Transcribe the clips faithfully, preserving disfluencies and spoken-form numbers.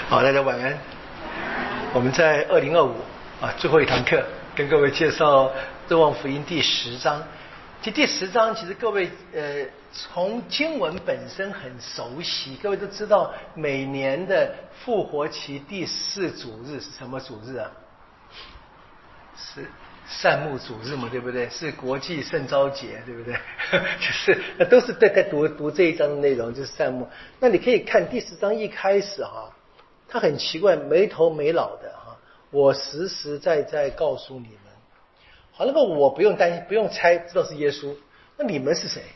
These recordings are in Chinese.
好，大家晚安。我们在二零二五啊最后一堂课，跟各位介绍《若望福音》第十章。其实第十章其实各位呃从经文本身很熟悉，各位都知道每年的复活期第四主日是什么主日啊？是善牧主日嘛，对不对？是国际圣召节，对不对？就是那都是在在读读这一章的内容，就是善牧。那你可以看第十章一开始哈，他很奇怪，没头没脑的哈。我实实在在告诉你们，好，那个我不用担心，不用猜，知道是耶稣。那你们是谁？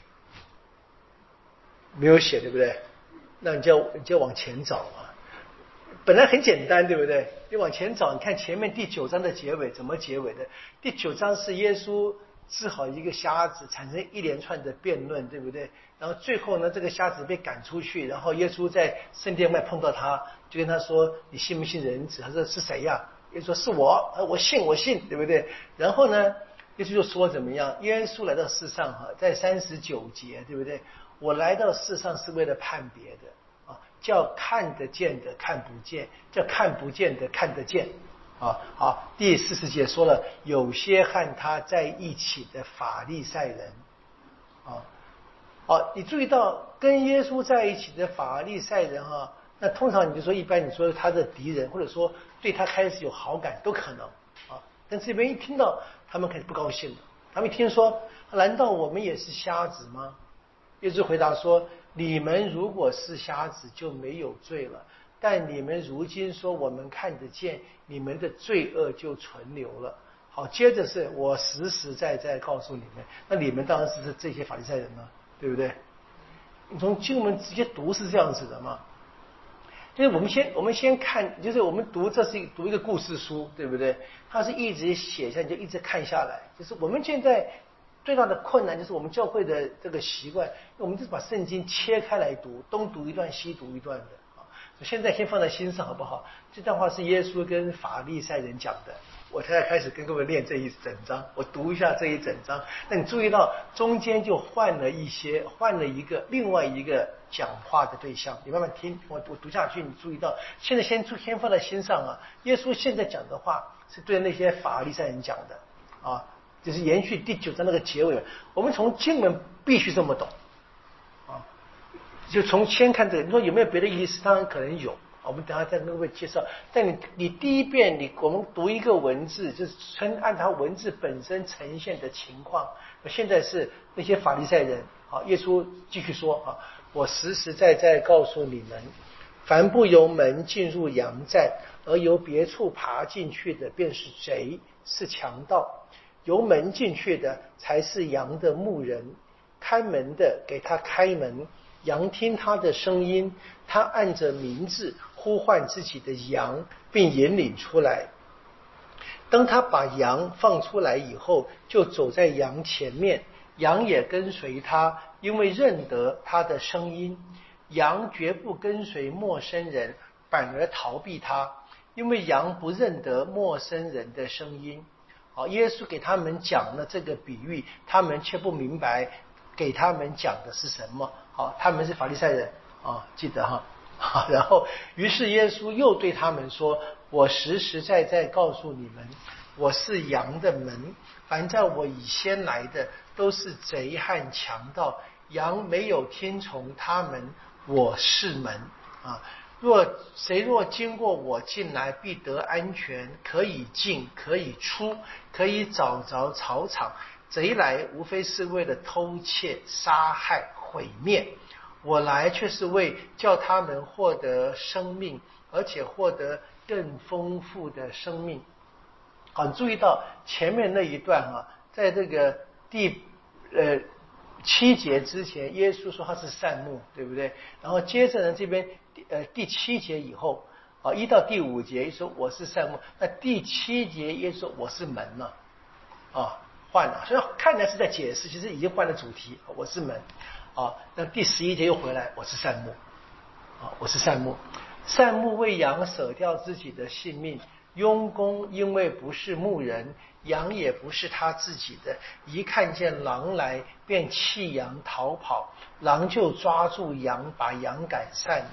没有写，对不对？那你就要你就要往前找啊。本来很简单，对不对？你往前找，你看前面第九章的结尾怎么结尾的？第九章是耶稣治好一个瞎子，产生一连串的辩论，对不对？然后最后呢，这个瞎子被赶出去，然后耶稣在圣殿外碰到他，就跟他说：“你信不信人子？”他说：“是谁呀？”耶稣说：“是我，我信，我信，对不对？”然后呢，耶稣就说怎么样？耶稣来到世上哈，在三十九节，对不对？我来到世上是为了判别的。叫看得见的看不见，叫看不见的看得见啊！好，第四十节说了，有些和他在一起的法利赛人啊，好，你注意到跟耶稣在一起的法利赛人啊，那通常你就说一般你说他的敌人，或者说对他开始有好感都可能啊，但这边一听到他们开始不高兴了，他们一听说，难道我们也是瞎子吗？耶稣回答说：“你们如果是瞎子，就没有罪了。但你们如今说我们看得见，你们的罪恶就存留了。”好，接着是我实实在在告诉你们，那你们当然是这些法利赛人了，对不对？你从经文直接读是这样子的嘛？就是我们先我们先看，就是我们读这是读一个故事书，对不对？它是一直写下，你就一直看下来。就是我们现在最大的困难就是我们教会的这个习惯，我们就是把圣经切开来读，东读一段西读一段的啊。现在先放在心上好不好？这段话是耶稣跟法利赛人讲的，我现在开始跟各位念这一整章，我读一下这一整章。那你注意到中间就换了一些，换了一个另外一个讲话的对象，你慢慢听，我我读下去，你注意到现在先先放在心上啊。耶稣现在讲的话是对那些法利赛人讲的啊。就是延续第九章那个结尾，我们从经文必须这么懂啊，就从先看这个，你说有没有别的意思？当然可能有，我们等一下再跟各位介绍。但你你第一遍你我们读一个文字，就是纯按它文字本身呈现的情况。现在是那些法利赛人啊，耶稣继续说啊，我实实在在告诉你们，凡不由门进入羊寨，而由别处爬进去的，便是贼，是强盗。由门进去的才是羊的牧人，看门的给他开门，羊听他的声音，他按着名字呼唤自己的羊，并引领出来。当他把羊放出来以后，就走在羊前面，羊也跟随他，因为认得他的声音。羊绝不跟随陌生人，反而逃避他，因为羊不认得陌生人的声音。好，耶稣给他们讲了这个比喻，他们却不明白给他们讲的是什么。好，他们是法利赛人啊，记得哈。好，然后于是耶稣又对他们说：“我实实在在告诉你们，我是羊的门。凡在我以先来的，都是贼和强盗。羊没有听从他们，我是门啊。若谁若经过我进来，必得安全，可以进，可以出，可以找着草场。贼来无非是为了偷窃、杀害、毁灭。我来却是为叫他们获得生命，而且获得更丰富的生命。”好，你注意到前面那一段啊，在这个第呃七节之前，耶稣说他是善牧，对不对？然后接着呢，这边呃第七节以后啊，一到第五节说我是善牧，那第七节耶稣说我是门了啊，换了，所以看来是在解释，其实已经换了主题，我是门啊。那第十一节又回来，我是善牧啊，我是善牧，善牧为羊舍掉自己的性命。佣工因为不是牧人，羊也不是他自己的，一看见狼来，便弃羊逃跑，狼就抓住羊，把羊赶散了。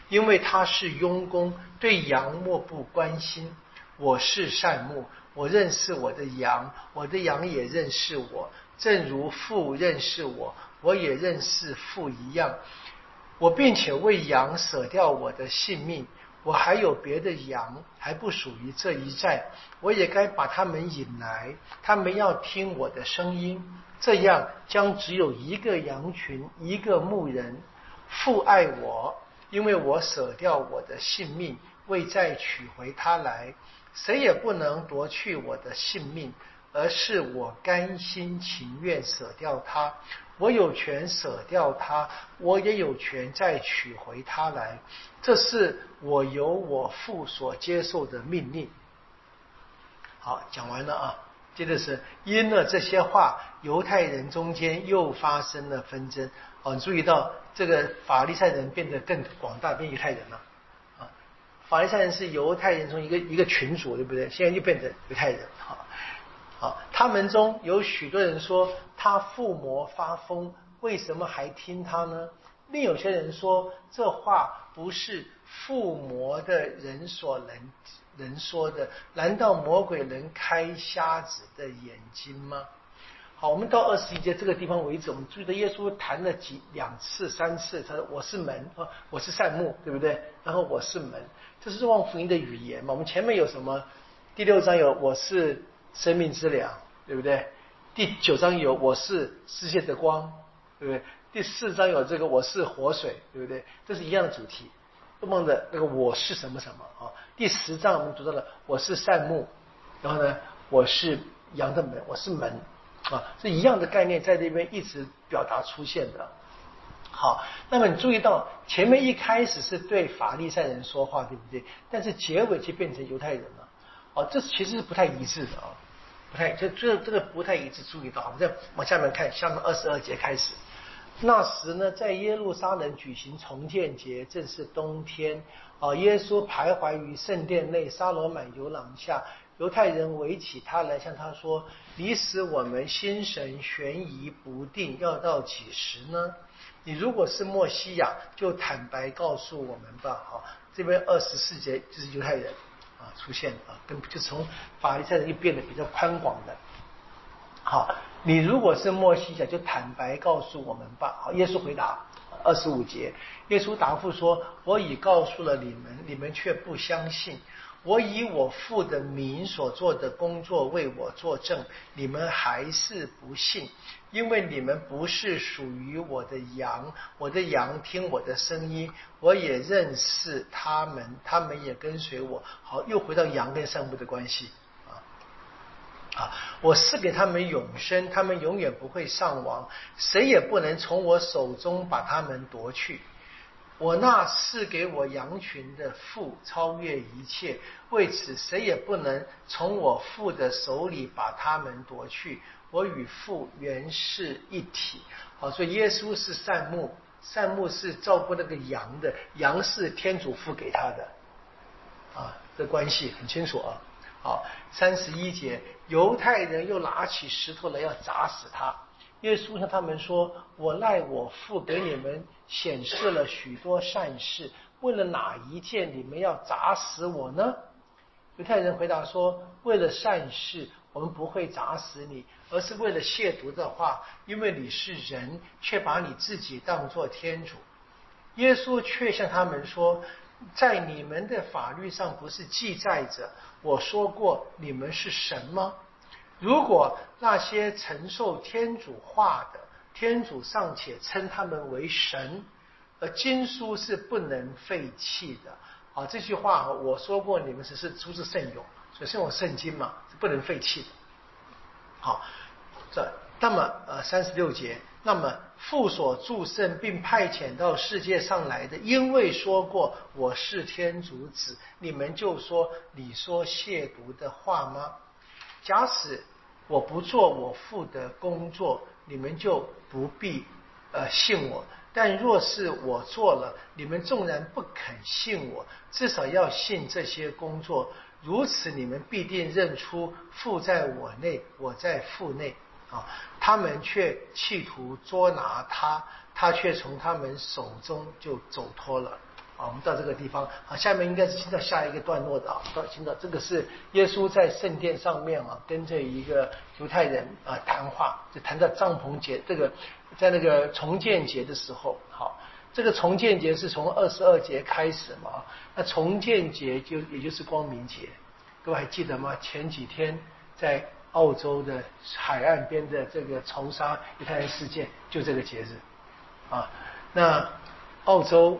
因为他是佣工，对羊漠不关心。我是善牧，我认识我的羊，我的羊也认识我，正如父认识我，我也认识父一样。我并且为羊舍掉我的性命，我还有别的羊还不属于这一寨，我也该把他们引来，他们要听我的声音，这样将只有一个羊群，一个牧人。父爱我，因为我舍掉我的性命，为再取回他来。谁也不能夺去我的性命，而是我甘心情愿舍掉它。我有权舍掉它，我也有权再取回它来。这是我由我父所接受的命令。好，讲完了啊。接着是因了这些话，犹太人中间又发生了纷争。哦，你注意到这个法利赛人变得更广大，变犹太人了。啊，法利赛人是犹太人中一个一个群组，对不对？现在就变成犹太人。好。好，他们中有许多人说他附魔发疯，为什么还听他呢？另有些人说这话不是附魔的人所能人说的，难道魔鬼能开瞎子的眼睛吗？好，我们到二十一节这个地方为止，我们注意到耶稣谈了几两次三次，他说我是门，我是善牧，对不对？然后我是门，这是望福音的语言嘛。我们前面有什么？第六章有我是生命之粮，对不对？第九章有我是世界的光，对不对？第四章有这个我是活水，对不对？这是一样的主题，都忘了那个我是什么什么啊？第十章我们读到了我是善牧，然后呢我是羊的门，我是门啊，这一样的概念在这边一直表达出现的。好，那么你注意到前面一开始是对法利赛人说话，对不对？但是结尾就变成犹太人了。哦，这其实是不太一致的啊，不太这这这个不太一致。注意到，我们再往下面看，下面二十二节开始。那时呢，在耶路撒冷举行重建节，正是冬天。啊，耶稣徘徊于圣殿内撒罗满游廊下，犹太人围起他来，向他说：“你使我们心神悬疑不定，要到几时呢？你如果是默西亚，就坦白告诉我们吧。”好，这边二十四节就是犹太人啊出现啊，跟就从法利赛人就变得比较宽广的。好，你如果是默西亚，就坦白告诉我们吧。好，耶稣回答二十五节，耶稣答复说：“我已告诉了你们，你们却不相信。我以我父的名所做的工作为我作证，你们还是不信，因为你们不是属于我的羊，我的羊听我的声音，我也认识他们，他们也跟随我。”好，又回到羊跟善牧的关系啊啊！我赐给他们永生，他们永远不会丧亡，谁也不能从我手中把他们夺去。我那赐给我羊群的父超越一切，为此谁也不能从我父的手里把他们夺去。我与父原是一体。好，所以耶稣是善牧，善牧是照顾那个羊的，羊是天主父给他的啊，这关系很清楚啊。好，三十一节，犹太人又拿起石头来要砸死他。耶稣向他们说：“我赖我父给你们显示了许多善事，为了哪一件你们要砸死我呢？”犹太人回答说：“为了善事，我们不会砸死你，而是为了亵渎的话，因为你是人，却把你自己当作天主。”耶稣却向他们说：“在你们的法律上不是记载着我说过你们是神吗？如果那些承受天主话的，天主尚且称他们为神，而经书是不能废弃的。”啊，这句话我说过你们只是出自圣咏，所以圣咏圣经嘛，是不能废弃的。好，这那么呃三十六节，那么父所祝圣并派遣到世界上来的，因为说过我是天主子，你们就说你说亵渎的话吗？假使我不做我父的工作，你们就不必呃信我；但若是我做了，你们纵然不肯信我，至少要信这些工作。如此，你们必定认出父在我内，我在父内。啊！他们却企图捉拿他，他却从他们手中就走脱了。 啊，我们到这个地方，好，下面应该是进到下一个段落的啊，到进到这个是耶稣在圣殿上面啊，跟这一个犹太人啊谈话，就谈到帐篷节，这个在那个重建节的时候，好，这个重建节是从二十二节开始嘛，那重建节就也就是光明节，各位还记得吗？前几天在澳洲的海岸边的这个仇杀犹太人事件，就这个节日啊，那澳洲。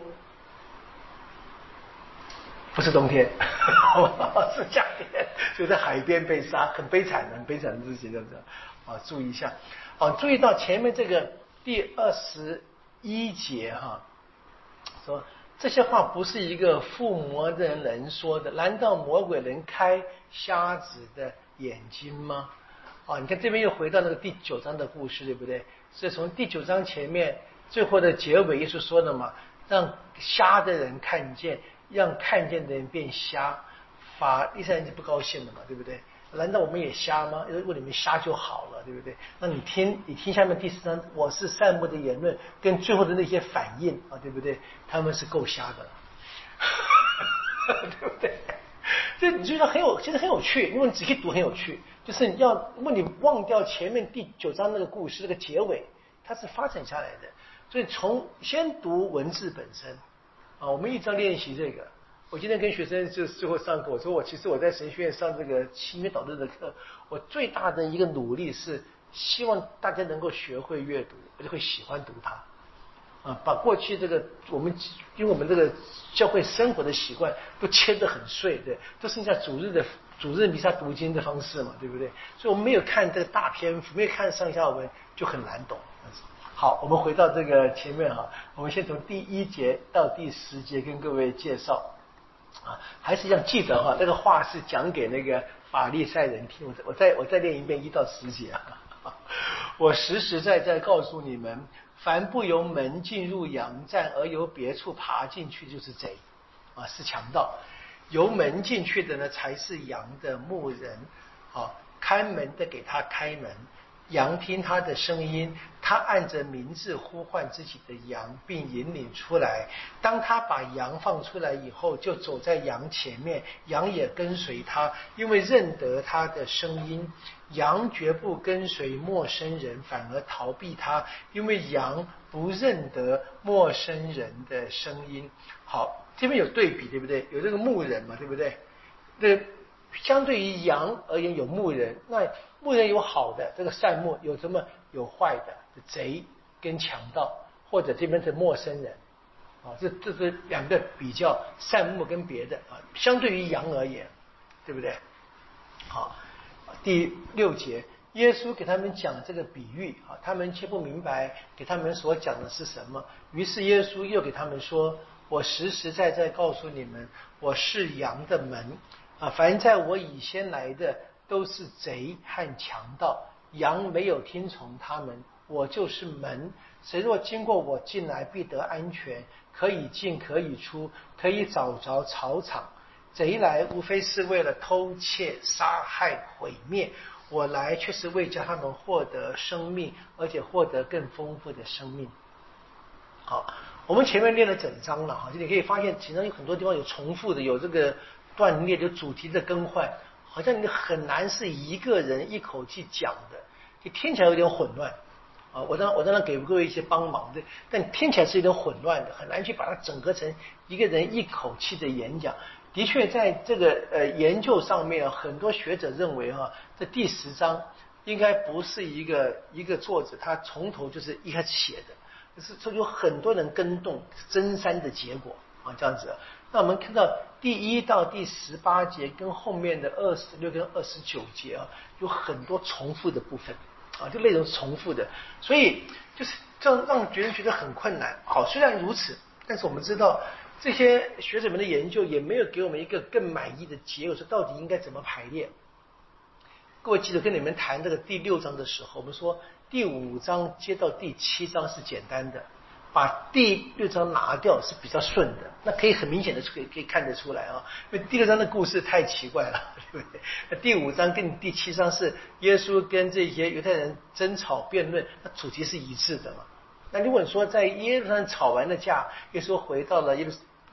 不是冬天，是夏天，就在海边被杀，很悲惨的，很悲惨的事情，对不对？啊，注意一下，啊，注意到前面这个第二十一节哈，说这些话不是一个附魔的人说的，难道魔鬼能开瞎子的眼睛吗？啊，你看这边又回到那个第九章的故事，对不对？是从第九章前面最后的结尾，耶稣说的嘛，让瞎的人看见。让看见的人变瞎，法利赛人就不高兴了嘛，对不对？难道我们也瞎吗？如果你们瞎就好了，对不对？那你听，你听下面第四章，我是善牧的言论跟最后的那些反应啊，对不对？他们是够瞎的了，对不对？这你觉得很有，其实很有趣，因为你仔细读很有趣。就是你要，如果你忘掉前面第九章那个故事那个结尾，它是发展下来的。所以从先读文字本身。啊，我们一直要练习这个。我今天跟学生就是最后上课，我说我其实我在神学院上这个新约导论的课，我最大的一个努力是希望大家能够学会阅读，而且会喜欢读它。啊，把过去这个我们因为我们这个教会生活的习惯都切得很碎，对，都剩下主日的主日弥撒读经的方式嘛，对不对？所以我们没有看这个大篇幅，没有看上下文，就很难懂。好，我们回到这个前面哈，我们先从第一节到第十节跟各位介绍啊，还是要记得哈，那个话是讲给那个法利赛人听。我再我再念一遍一到十节啊，我实实在在告诉你们，凡不由门进入羊站而由别处爬进去，就是贼啊，是强盗。由门进去的呢，才是羊的牧人啊，看门的给他开门。羊听他的声音，他按着名字呼唤自己的羊，并引领出来。当他把羊放出来以后，就走在羊前面，羊也跟随他，因为认得他的声音。羊绝不跟随陌生人，反而逃避他，因为羊不认得陌生人的声音。好，这边有对比，对不对？有这个牧人嘛，对不对？这相对于羊而言有牧人，那牧人有好的这个善牧，有什么有坏的贼跟强盗，或者这边是陌生人啊，这这是两个比较，善牧跟别的啊，相对于羊而言，对不对？好，第六节，耶稣给他们讲这个比喻啊，他们却不明白给他们所讲的是什么，于是耶稣又给他们说，我实实在在告诉你们，我是羊的门啊，凡在我以先来的都是贼和强盗，羊没有听从他们，我就是门，谁若经过我进来，必得安全，可以进可以出，可以找着草场。贼来无非是为了偷窃杀害毁灭，我来却是为叫他们获得生命，而且获得更丰富的生命。好，我们前面练了整章了哈，就你可以发现其中有很多地方有重复的，有这个断裂，有主题的更换，好像你很难是一个人一口气讲的，就听起来有点混乱啊。我当我当然给各位一些帮忙的，但听起来是有点混乱的，很难去把它整合成一个人一口气的演讲。的确，在这个呃研究上面，很多学者认为哈、啊，这第十章应该不是一个一个作者他从头就是一开始写的，是说有很多人跟动增删的结果啊，这样子。那我们看到第一到第十八节跟后面的二十六跟二十九节啊，有很多重复的部分啊，这内容是重复的，所以就是这样让别人觉得很困难。好，虽然如此，但是我们知道。这些学者们的研究也没有给我们一个更满意的结果，说到底应该怎么排列。各位记得跟你们谈这个第六章的时候，我们说第五章接到第七章是简单的，把第六章拿掉是比较顺的，那可以很明显的可以可以看得出来啊，因为第六章的故事太奇怪了，对不对？那第五章跟第七章是耶稣跟这些犹太人争吵辩论，那主题是一致的嘛。那如果说在耶路撒冷吵完了架，耶稣回到了耶路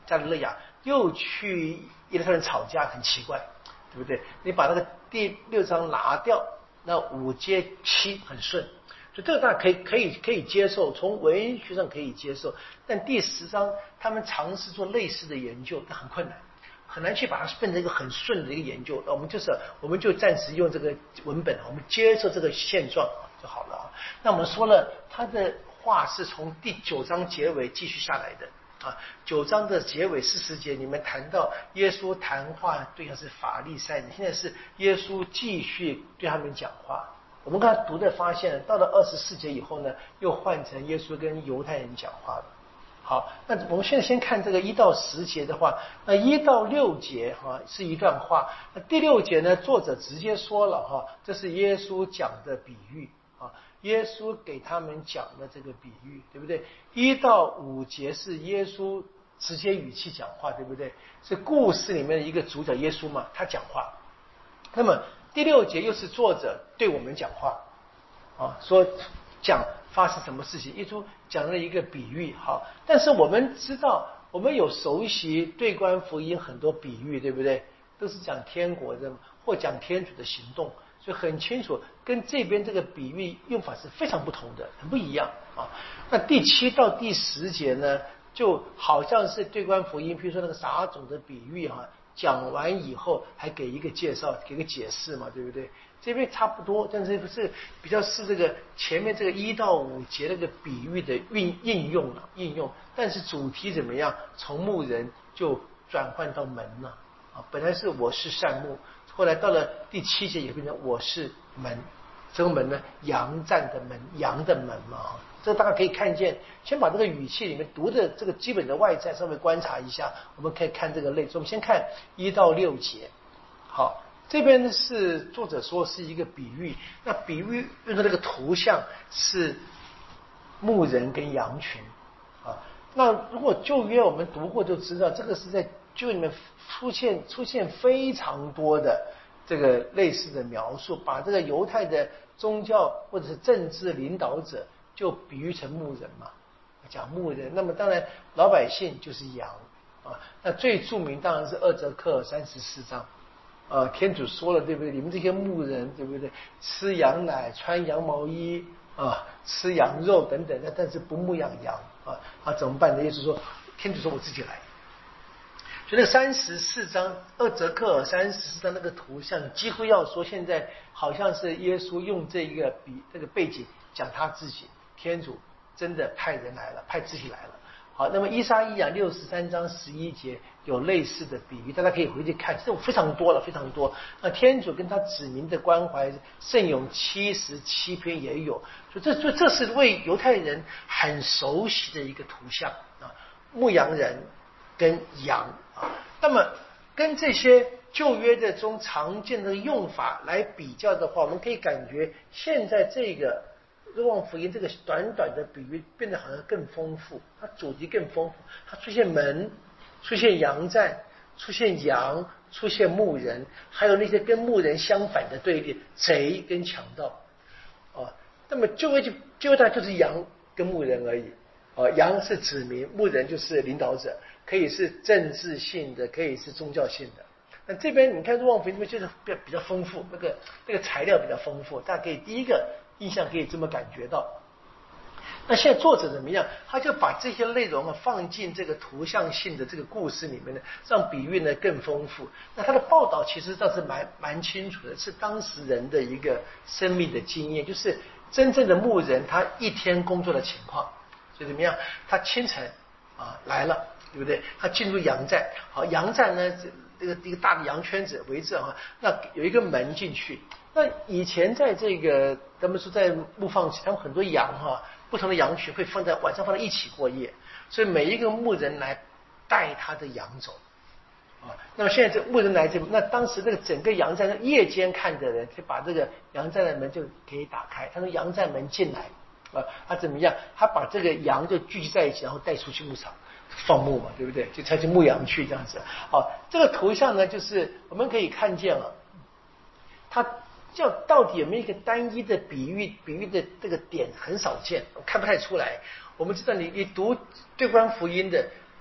加利利亚，又去耶路撒冷吵架，很奇怪，对不对？你把那个第六章拿掉，那五接七很顺，所以这个大家可以可以可以接受，从文学上可以接受。但第十章他们尝试做类似的研究，但很困难，很难去把它变成一个很顺的一个研究。我们就是我们就暂时用这个文本，我们接受这个现状就好了。那我们说了，他的话是从第九章结尾继续下来的。啊，九章的结尾四十节，你们谈到耶稣谈话对象是法利赛人，现在是耶稣继续对他们讲话。我们刚才读的发现，到了二十四节以后呢，又换成耶稣跟犹太人讲话了。好，那我们现在先看这个一到十节的话，那一到六节哈、啊、是一段话，那第六节呢，作者直接说了哈、啊，这是耶稣讲的比喻啊。耶稣给他们讲的这个比喻，对不对？一到五节是耶稣直接语气讲话，对不对？是故事里面的一个主角耶稣嘛，他讲话。那么第六节又是作者对我们讲话，啊，说讲发生什么事情。耶稣讲了一个比喻，好，但是我们知道，我们有熟悉对观福音很多比喻，对不对？都是讲天国的或讲天主的行动。所以很清楚，跟这边这个比喻用法是非常不同的，很不一样啊。那第七到第十节呢，就好像是对观福音，比如说那个撒种的比喻哈、啊，讲完以后还给一个介绍，给个解释嘛，对不对？这边差不多，但是不是比较是这个前面这个一到五节那个比喻的运应用了、啊、应用，但是主题怎么样？从牧人就转换到门了啊，本来是我是善牧。后来到了第七节也变成我是门，这个门呢，羊站的门，羊的门嘛，这个大家可以看见。先把这个语气里面读的这个基本的外在稍微观察一下，我们可以看这个类。我们先看一到六节。好，这边呢是作者说是一个比喻，那比喻用的那个图像是牧人跟羊群啊。那如果旧约我们读过就知道，这个是在就里面出现出现非常多的这个类似的描述，把这个犹太的宗教或者是政治领导者就比喻成牧人嘛，讲牧人。那么当然老百姓就是羊啊。那最著名当然是二则克三十四章，呃，天主说了对不对？你们这些牧人对不对？吃羊奶，穿羊毛衣啊，吃羊肉等等的，但是不牧养羊啊，啊怎么办呢？意思说，天主说我自己来。所以那三十四章二则克尔三十四章那个图像，几乎要说现在好像是耶稣用这个比这个背景讲他自己，天主真的派人来了，派自己来了。好，那么依撒意亚六十三章十一节有类似的比喻，大家可以回去看，这种非常多了，非常多。那天主跟他子民的关怀，圣咏七十七篇也有，所以这这这是为犹太人很熟悉的一个图像啊，牧羊人跟羊啊，那么跟这些旧约的中常见的用法来比较的话，我们可以感觉现在这个若望福音这个短短的比喻变得好像更丰富，它主题更丰富，它出现门，出现羊站，出现羊，出现牧人，还有那些跟牧人相反的对立，贼跟强盗啊。那么旧约就旧约它就是羊跟牧人而已啊，羊是子民，牧人就是领导者，可以是政治性的，可以是宗教性的。那这边你看若望福音这边就是比较比较丰富，那个那个材料比较丰富，大家可以第一个印象可以这么感觉到。那现在作者怎么样？他就把这些内容啊放进这个图像性的这个故事里面呢，让比喻呢更丰富。那他的报道其实倒是蛮蛮清楚的，是当时人的一个生命的经验，就是真正的牧人他一天工作的情况。所以怎么样？他清晨啊来了，对不对？他进入羊站，好，羊站呢这个一个大的羊圈子围着哈，那有一个门进去。那以前在这个咱们说在牧放期，他们很多羊哈，不同的羊群会放在晚上放在一起过夜，所以每一个牧人来带他的羊走啊。那么现在这牧人来这，那当时这个整个羊站夜间看的人，可以把这个羊站的门就可以打开，他从羊站门进来啊，他怎么样？他把这个羊就聚集在一起，然后带出去牧场。放牧嘛，对不对？就才去牧羊去这样子。好，这个图像呢，就是我们可以看见了，它叫到底有没有一个单一的比喻？比喻的这个点很少见，我看不太出来。我们知道你你读对观福音的，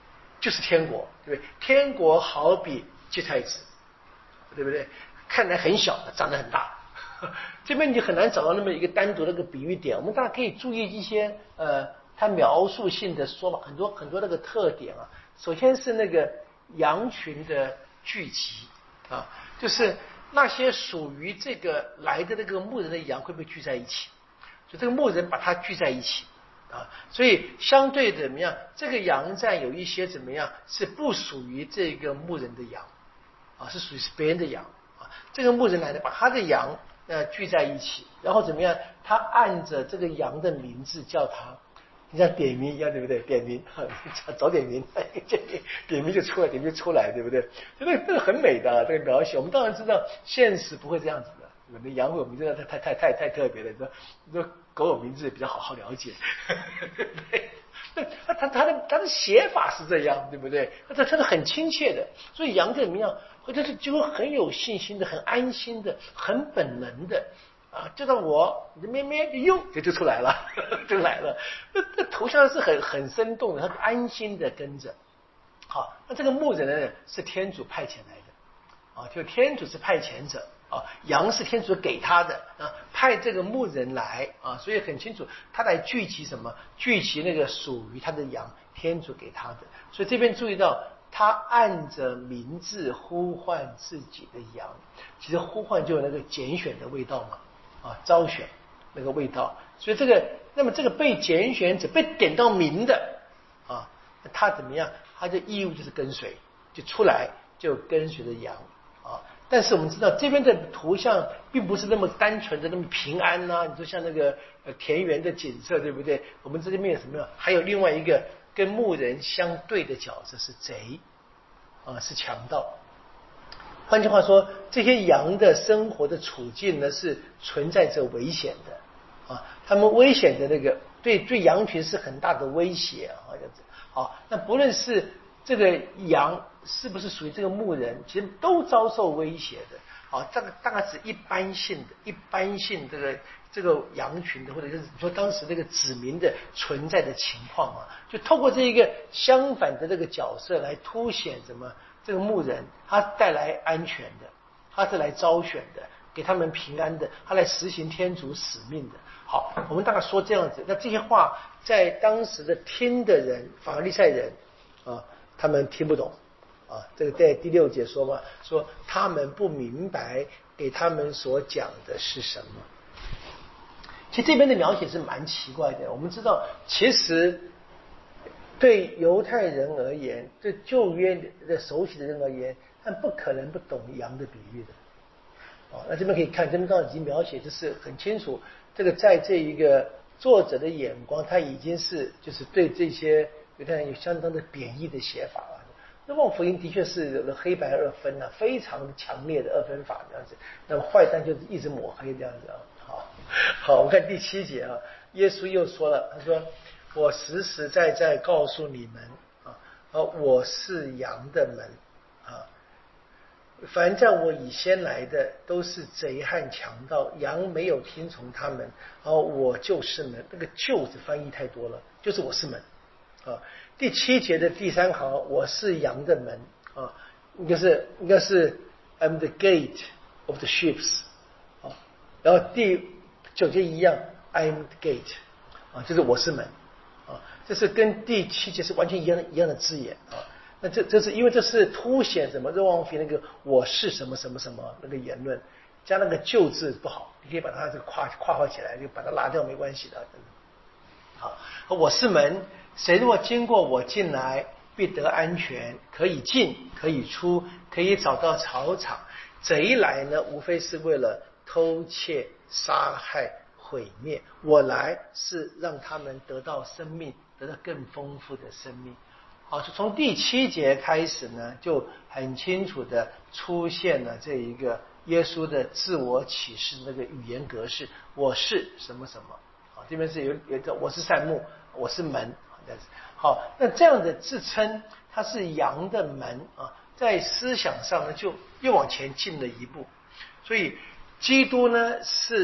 就是天国，对不对？天国好比芥菜籽，对不对？看来很小，长得很大。这边你很难找到那么一个单独的一个比喻点。我们大家可以注意一些呃，它描述性的说法，很多很多那个特点啊。首先是那个羊群的聚集啊，就是那些属于这个来的那个牧人的羊会不会聚在一起？所以这个牧人把它聚在一起啊，所以相对怎么样？这个羊站有一些怎么样是不属于这个牧人的羊啊，是属于是别人的羊啊。这个牧人来的把他的羊呃聚在一起，然后怎么样？他按着这个羊的名字叫他。你像点名一样，对不对？点名，早点名，点名就出来，点名就出来，对不对？这个这个很美的、啊、这个描写。我们当然知道，现实不会这样子的。我们羊有名字太太太太特别了。你说，你说狗有名字比较好好了解，对不对？他他他的他的写法是这样，对不对？他他是很亲切的，所以羊怎么样？或者是就很有信心的，很安心的，很本能的。啊，就到我，你咩咩哟，就就出来了，就来了。那那头像是很很生动的，他安心的跟着。好，那这个牧人呢是天主派遣来的，啊，就天主是派遣者啊，羊是天主给他的啊，派这个牧人来啊，所以很清楚，他来聚集什么？聚集那个属于他的羊，天主给他的。所以这边注意到，他按着名字呼唤自己的羊，其实呼唤就有那个拣选的味道嘛。啊，招选那个味道，所以这个，那么这个被拣选者被点到名的啊，他怎么样？他的义务就是跟随，就出来就跟随着羊啊。但是我们知道这边的图像并不是那么单纯的那么平安呐、啊。你说像那个呃田园的景色，对不对？我们这里面有什么？还有另外一个跟牧人相对的角色是贼啊，是强盗。换句话说，这些羊的生活的处境呢是存在着危险的啊，他们危险的那个对对羊群是很大的威胁啊，这样子。好，那不论是这个羊是不是属于这个牧人，其实都遭受威胁的。好，这个大概是一般性的、一般性这个这个羊群的，或者是说当时这个子民的存在的情况啊，就透过这一个相反的这个角色来凸显什么？这个牧人他带来安全的，他是来招选的，给他们平安的，他来实行天主使命的。好，我们大概说这样子，那这些话在当时的听的人，法利赛人啊，他们听不懂啊。这个在第六节说嘛，说他们不明白给他们所讲的是什么。其实这边的描写是蛮奇怪的。我们知道，其实对犹太人而言，对旧约的熟悉的人而言，他不可能不懂羊的比喻的。哦，那这边可以看，这边刚刚已经描写，就是很清楚，这个在这一个作者的眼光，他已经是就是对这些犹太人有相当的贬义的写法了。那望福音的确是有了黑白二分啊，非常强烈的二分法这样子。那么坏蛋就是一直抹黑这样子啊。好，好，我们看第七节啊，耶稣又说了，他说。我实实在在告诉你们啊，我是羊的门啊，凡在我以先来的都是贼和强盗，羊没有听从他们，然后我就是门。那个就字翻译太多了，就是我是门啊。第七节的第三行，我是羊的门啊，应该是应该是 I'm the gate of the sheep 啊，然后第九节一样 I'm the gate 啊，就是我是门。啊，这是跟第七节是完全一样的一样的字眼啊。那这这是因为这是凸显什么？若望福音那个我是什么什么什么那个言论，加那个就字不好，你可以把它这个括括号起来，就把它拿掉没关系的。好，我是门，谁如果经过我进来，必得安全，可以进，可以出，可以找到草场。贼来呢，无非是为了偷窃、杀害。毁灭，我来是让他们得到生命，得到更丰富的生命。好，从第七节开始呢，就很清楚的出现了这一个耶稣的自我启示那个语言格式，我是什么什么。好，这边是有有个我是善牧，我是门。好，那这样的自称它是羊的门啊，在思想上呢就又往前进了一步。所以基督呢是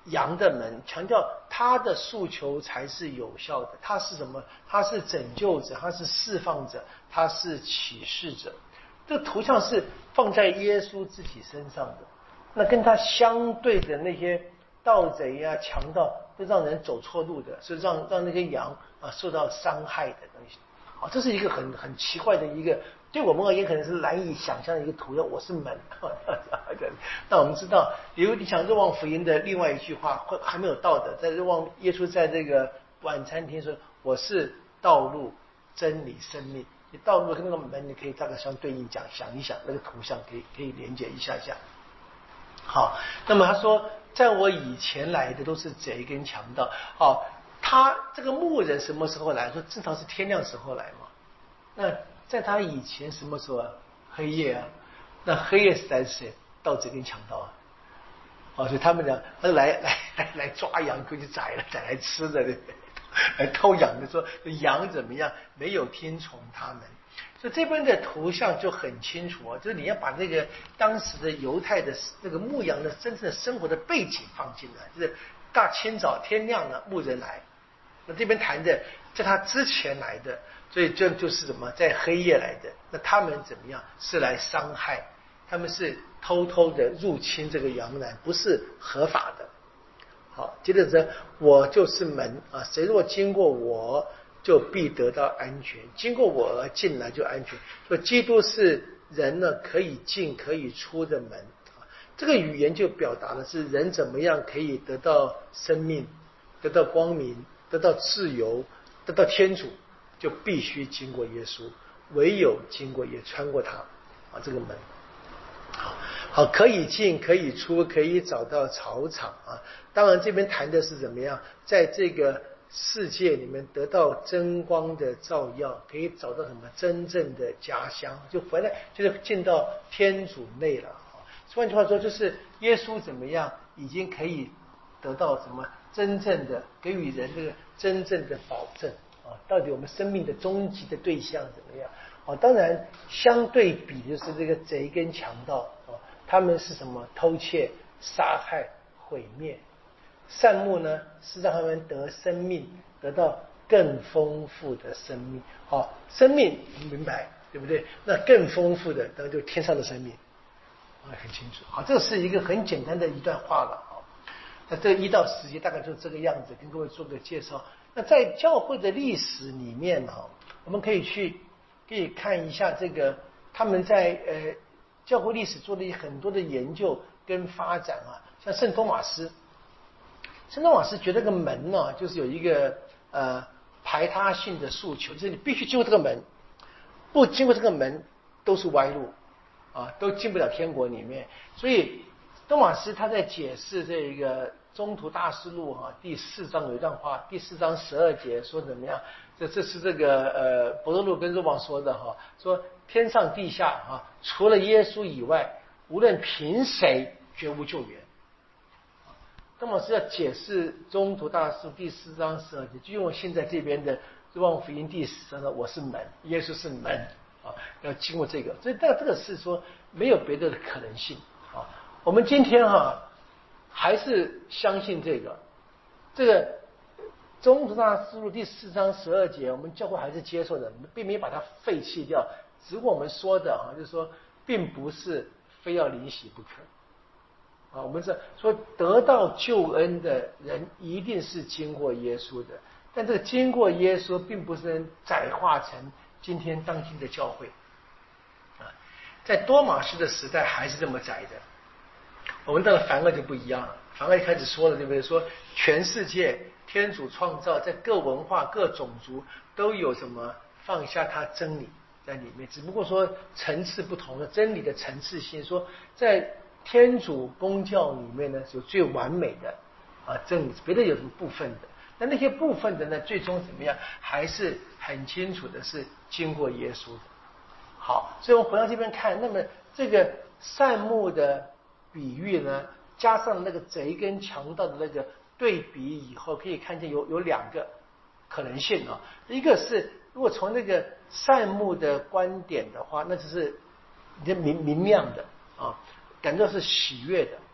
羊的门，强调他的诉求才是有效的。他是什么？他是拯救者，他是释放者，他是启示者。这个图像是放在耶稣自己身上的，那跟他相对的那些盗贼啊、强盗，都让人走错路的，是让让那些羊啊受到伤害的东西。好，这是一个很很奇怪的一个，对我们而言可能是难以想象的一个图像。我是门，那我们知道，比如你想若望福音的另外一句话，会还没有到的，在若望耶稣在这个晚餐厅说：“我是道路、真理、生命。”你道路跟那个门，你可以大概相对应讲，想一想那个图像，可以可以连接一下下。好，那么他说，在我以前来的都是贼跟强盗。好，他这个牧人什么时候来？说正常是天亮时候来嘛。那在他以前什么时候啊？黑夜啊。那黑夜时代是谁？盗贼跟强盗啊。哦，所以他们讲，他是来来来来抓羊，过去宰了，宰来吃的，对不对？来偷羊的，说羊怎么样？没有听从他们。所以这边的图像就很清楚啊，就是你要把那个当时的犹太的那个牧羊的真正的生活的背景放进来，就是大清早天亮了，牧人来。那这边谈的在他之前来的，所以这就是什么，在黑夜来的。那他们怎么样？是来伤害，他们是偷偷的入侵这个羊栏，不是合法的。好，接着说，我就是门啊，谁若经过我，就必得到安全。经过我而进来就安全。说基督是人呢可以进可以出的门啊，这个语言就表达的是人怎么样可以得到生命，得到光明，得到自由，得到天主，就必须经过耶稣，唯有经过也穿过他啊这个门。好，好，可以进，可以出，可以找到草场啊。当然，这边谈的是怎么样，在这个世界里面得到真光的照耀，可以找到什么真正的家乡，就回来，就是进到天主内了。换句话说，就是耶稣怎么样，已经可以得到什么真正的给予人这个真正的保证啊？到底我们生命的终极的对象怎么样？哦，当然相对比就是这个贼跟强盗哦，他们是什么？偷窃、杀害、毁灭。善牧呢，是让他们得生命，得到更丰富的生命。好、哦，生命明白对不对？那更丰富的，当然就天上的生命啊，很清楚。好，这是一个很简单的一段话了啊。那这一到十节大概就这个样子，跟各位做个介绍。那在教会的历史里面哈，我们可以去。可以看一下这个他们在呃教会历史做了很多的研究跟发展啊，像圣多马斯，圣多马斯觉得这个门呢、啊，就是有一个呃排他性的诉求，就是你必须经过这个门，不经过这个门都是歪路啊，都进不了天国里面。所以多马斯他在解释这个中途大师录哈、啊、第四章有一段话，第四章十二节说怎么样？这这是这个呃伯多禄跟若望说的哈，说天上地下啊，除了耶稣以外，无论凭谁绝无救援。那么是要解释中途大师第四章十二节，就用现在这边的若望福音第十章的我是门，耶稣是门啊，要经过这个，所以但这个是说没有别的可能性啊。我们今天哈、啊、还是相信这个这个。中途大师录第四章十二节，我们教会还是接受的，并没有把它废弃掉。只不过我们说的啊，就是说，并不是非要灵洗不可啊。我们是说，得到救恩的人一定是经过耶稣的，但这个经过耶稣，并不是能窄化成今天当今的教会啊。在多马斯的时代还是这么窄的，我们到了梵二就不一样了。梵二一开始说了，对不对？说全世界。天主创造在各文化各种族都有什么放下他真理在里面，只不过说层次不同的真理的层次性，说在天主公教里面呢有最完美的啊真理，别的有什么部分的，那那些部分的呢最终怎么样还是很清楚的是经过耶稣的。好，所以我们回到这边看，那么这个善牧的比喻呢，加上那个贼跟强盗的那个对比以后，可以看见有有两个可能性啊。一个是如果从那个善牧的观点的话，那就是明明明亮的啊，感觉是喜悦的，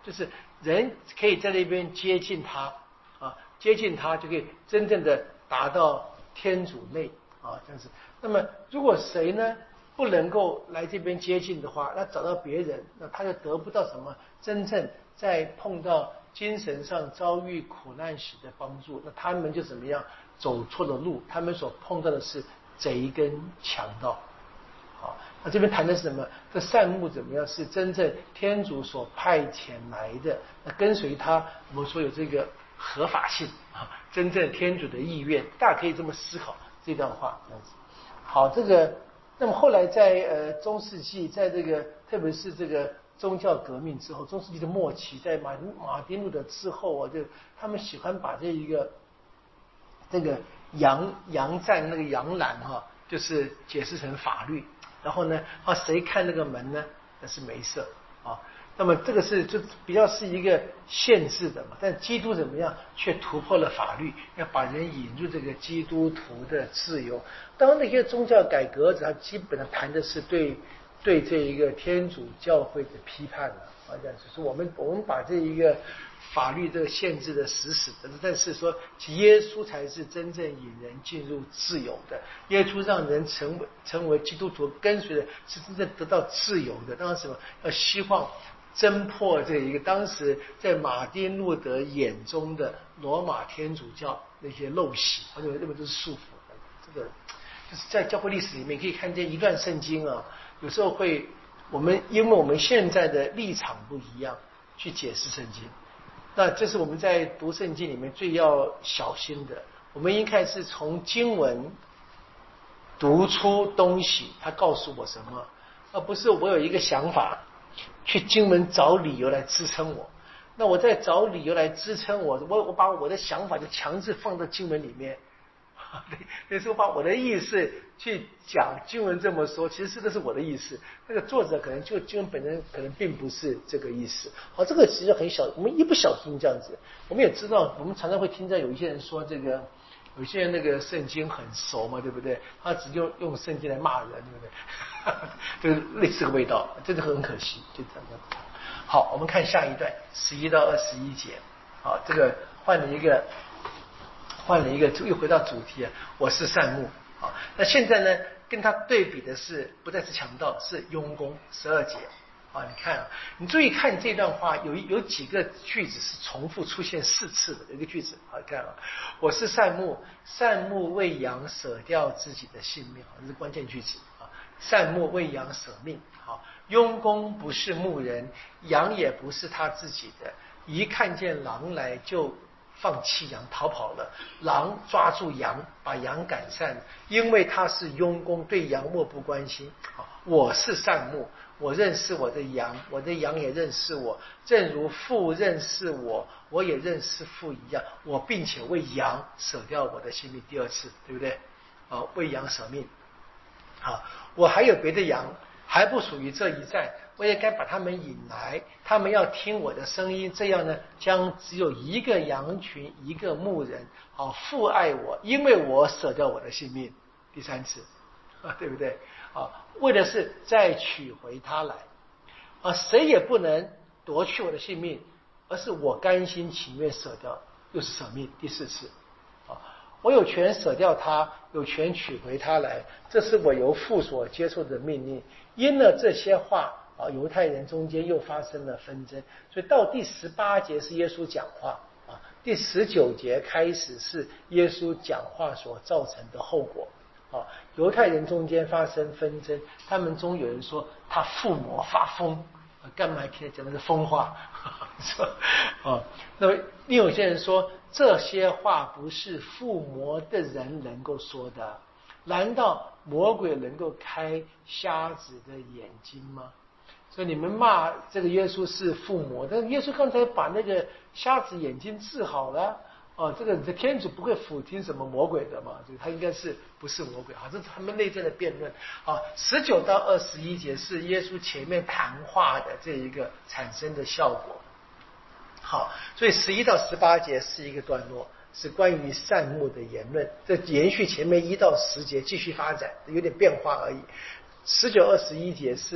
就是人可以在那边接近他啊，接近他就可以真正的达到天主内啊，这样子。那么如果谁呢不能够来这边接近的话，那找到别人，那他就得不到什么真正在碰到精神上遭遇苦难时的帮助，那他们就怎么样走错了路，他们所碰到的是贼跟强盗。好，那这边谈的是什么？这善牧怎么样是真正天主所派遣来的？那跟随他，我们说有这个合法性啊，真正天主的意愿，大家可以这么思考这段话这样子。好，这个那么后来在呃中世纪，在这个特别是这个宗教革命之后，中世纪的末期，在马马丁路德之后啊，就他们喜欢把这一个这个洋洋占那个洋篮哈、啊，就是解释成法律。然后呢，啊，谁看那个门呢？那是没事啊。那么这个是就比较是一个限制的嘛。但基督怎么样，却突破了法律，要把人引入这个基督徒的自由。当然那些宗教改革者，他基本上谈的是对对这一个天主教会的批判了啊，这样子说我们我们把这一个法律这个限制的死死的，但是说耶稣才是真正引人进入自由的，耶稣让人成为成为基督徒跟随的，是真正得到自由的。当然什么要希望侦破这一个当时在马丁路德眼中的罗马天主教那些陋习，我认为认为都是束缚的。这个就是在教会历史里面可以看见一段圣经啊，有时候会我们因为我们现在的立场不一样去解释圣经。那这是我们在读圣经里面最要小心的，我们应该是从经文读出东西，它告诉我什么，而不是我有一个想法去经文找理由来支撑我。那我在找理由来支撑我，我我把我的想法就强制放到经文里面，那时候把我的意思去讲经文这么说，其实这是我的意思，那个作者可能就经文本身可能并不是这个意思。好，这个其实很小，我们一不小心这样子。我们也知道，我们常常会听到有一些人说这个，有些人那个圣经很熟嘛，对不对？他只用用圣经来骂人，对不对？就是类似的味道，这个很可惜，就这样。好，我们看下一段，十一到二十一节。好，这个换了一个。换了一个，又回到主题啊，我是善牧啊。那现在呢，跟他对比的是，不再是强盗，是佣工。十二节啊，你看啊，你注意看这段话，有有几个句子是重复出现四次的，有一个句子，好看啊，我是善牧，善牧为羊舍掉自己的性命，这是关键句子啊。善牧为羊舍命，好，佣工不是牧人，羊也不是他自己的，一看见狼来就放弃羊逃跑了，狼抓住羊，把羊赶散，因为他是佣工，对羊漠不关心。我是善牧，我认识我的羊，我的羊也认识我，正如父认识我，我也认识父一样，我并且为羊舍掉我的性命。第二次，对不对？啊，为羊舍命。好，我还有别的羊，还不属于这一站，我也该把他们引来，他们要听我的声音，这样呢，将只有一个羊群，一个牧人。好，父爱我，因为我舍掉我的性命。第三次啊，对不对？啊，为的是再取回他来啊，谁也不能夺去我的性命，而是我甘心情愿舍掉，又是舍命。第四次啊，我有权舍掉他，有权取回他来，这是我由父所接受的命令。因了这些话啊，犹太人中间又发生了纷争，所以到第十八节是耶稣讲话啊，第十九节开始是耶稣讲话所造成的后果啊。犹太人中间发生纷争，他们中有人说他附魔发疯，干嘛听讲的是疯话？说啊，那么另有些人说这些话不是附魔的人能够说的，难道魔鬼能够开瞎子的眼睛吗？所以你们骂这个耶稣是附魔，但是耶稣刚才把那个瞎子眼睛治好了。哦，这个你的天主不会俯听什么魔鬼的嘛？就他应该是不是魔鬼？好，这是他们内在的辩论。好，十九到二十一节是耶稣前面谈话的这一个产生的效果。好，所以十一到十八节是一个段落，是关于善牧的言论，这延续前面一到十节继续发展，有点变化而已。十九、二十一节是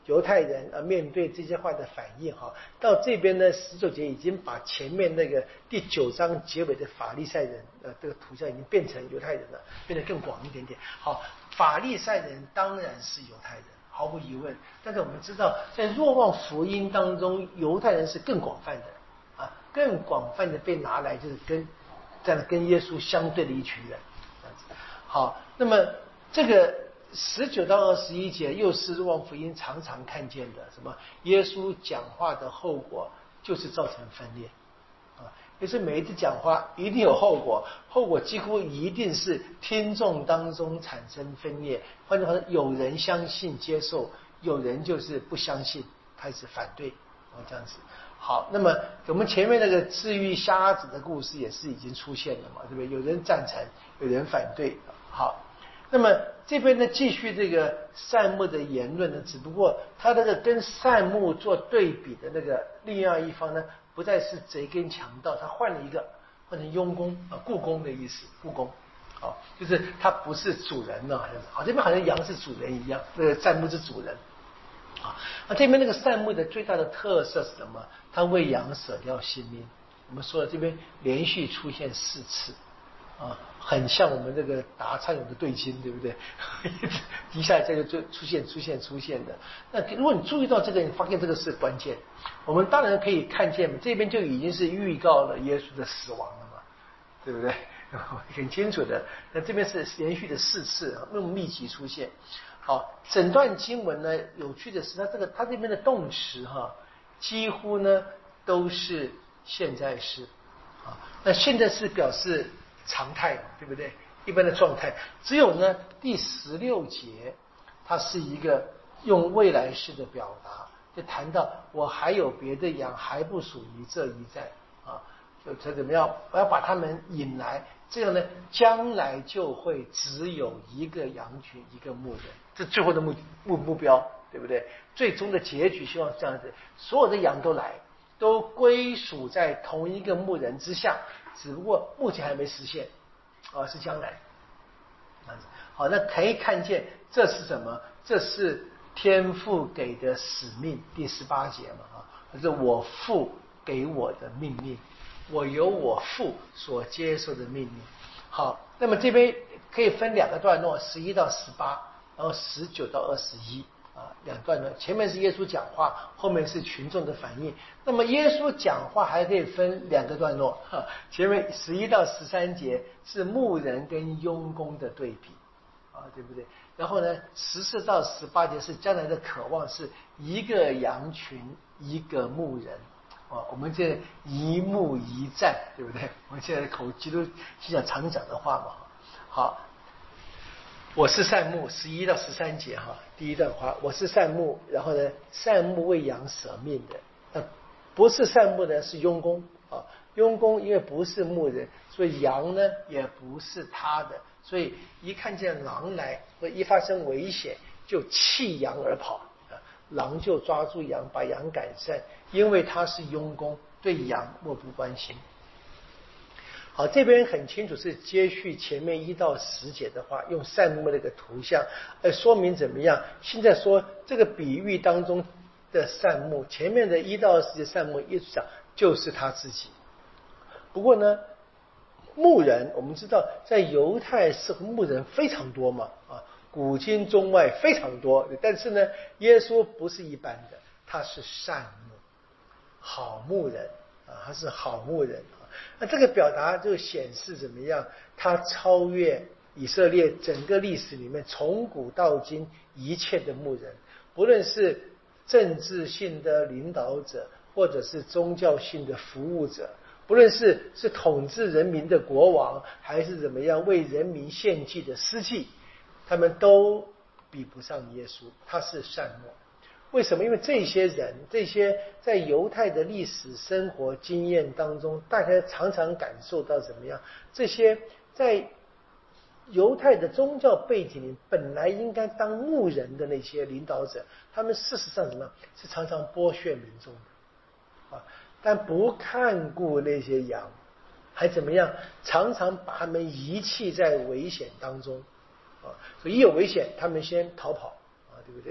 犹太人啊面对这些话的反应哈。到这边呢，十九节已经把前面那个第九章结尾的法利赛人呃这个图像已经变成犹太人了，变得更广一点点。好，法利赛人当然是犹太人，毫无疑问。但是我们知道，在若望福音当中，犹太人是更广泛的啊，更广泛的被拿来就是跟这样跟耶稣相对的一群人。这样子。好，那么这个十九到二十一节又是若望福音常常看见的，什么耶稣讲话的后果就是造成分裂啊，也是每一次讲话一定有后果，后果几乎一定是听众当中产生分裂。换句话说，有人相信接受，有人就是不相信开始反对啊，这样子。好，那么我们前面那个治愈瞎子的故事也是已经出现了嘛，对不对？有人赞成，有人反对。好，那么这边呢，继续这个善牧的言论呢，只不过他那个跟善牧做对比的那个另外一方呢，不再是贼跟强盗，他换了一个，换成佣工啊，雇工的意思，雇工。好，就是他不是主人了，好像是。好，这边好像羊是主人一样，那个善牧是主人。啊，那这边那个善牧的最大的特色是什么？他为羊舍掉性命。我们说了，这边连续出现四次，啊，很像我们这个打苍蝇的对经，对不对？一下这个就出现、出现、出现的。那如果你注意到这个，你发现这个是关键。我们当然可以看见，这边就已经是预告了耶稣的死亡了嘛，对不对？很清楚的。那这边是连续的四次，那么密集出现。好，整段经文呢，有趣的是，它这个它这边的动词哈，几乎呢都是现在式啊。那现在式表示常态嘛，对不对？一般的状态，只有呢第十六节，它是一个用未来式的表达，就谈到我还有别的羊还不属于这一代啊，就这怎么样？我要把他们引来。这样呢，将来就会只有一个羊群，一个牧人，这最后的目目目标，对不对？最终的结局希望是这样子，所有的羊都来，都归属在同一个牧人之下，只不过目前还没实现，啊，是将来。好，那可以看见这是什么？这是天父给的使命，第十八节嘛，啊，这是我父给我的命令。我有我父所接受的命令。好，那么这边可以分两个段落，十一到十八，然后十九到二十一啊，两段落。前面是耶稣讲话，后面是群众的反应。那么耶稣讲话还可以分两个段落，哈，前面十一到十三节是牧人跟佣工的对比啊，对不对？然后呢，十四到十八节是将来的渴望，是一个羊群，一个牧人。哦，我们这一牧一战，对不对？我们现在口基督信仰常讲的话嘛。好，我是善牧，十一到十三节哈，第一段话，我是善牧，然后呢，善牧为羊舍命的，那不是善牧的是佣工啊，佣工因为不是牧人，所以羊呢也不是他的，所以一看见狼来或一发生危险，就弃羊而跑。狼就抓住羊，把羊赶散，因为他是佣工，对羊漠不关心。好，这边很清楚是接续前面一到十节的话，用善牧那个图像，呃，说明怎么样？现在说这个比喻当中的善牧，前面的一到十节善牧，耶稣讲就是他自己。不过呢，牧人我们知道，在犹太社会牧人非常多嘛，啊。古今中外非常多，但是呢，耶稣不是一般的，他是善牧，好牧人啊，他是好牧人啊。那这个表达就显示怎么样？他超越以色列整个历史里面从古到今一切的牧人，不论是政治性的领导者，或者是宗教性的服务者，不论是是统治人民的国王，还是怎么样为人民献祭的司祭。他们都比不上耶稣，他是善牧。为什么？因为这些人，这些在犹太的历史生活经验当中，大家常常感受到怎么样？这些在犹太的宗教背景里，本来应该当牧人的那些领导者，他们事实上什么？是常常剥削民众的啊，但不看顾那些羊，还怎么样？常常把他们遗弃在危险当中。啊，所以一有危险，他们先逃跑啊，对不对？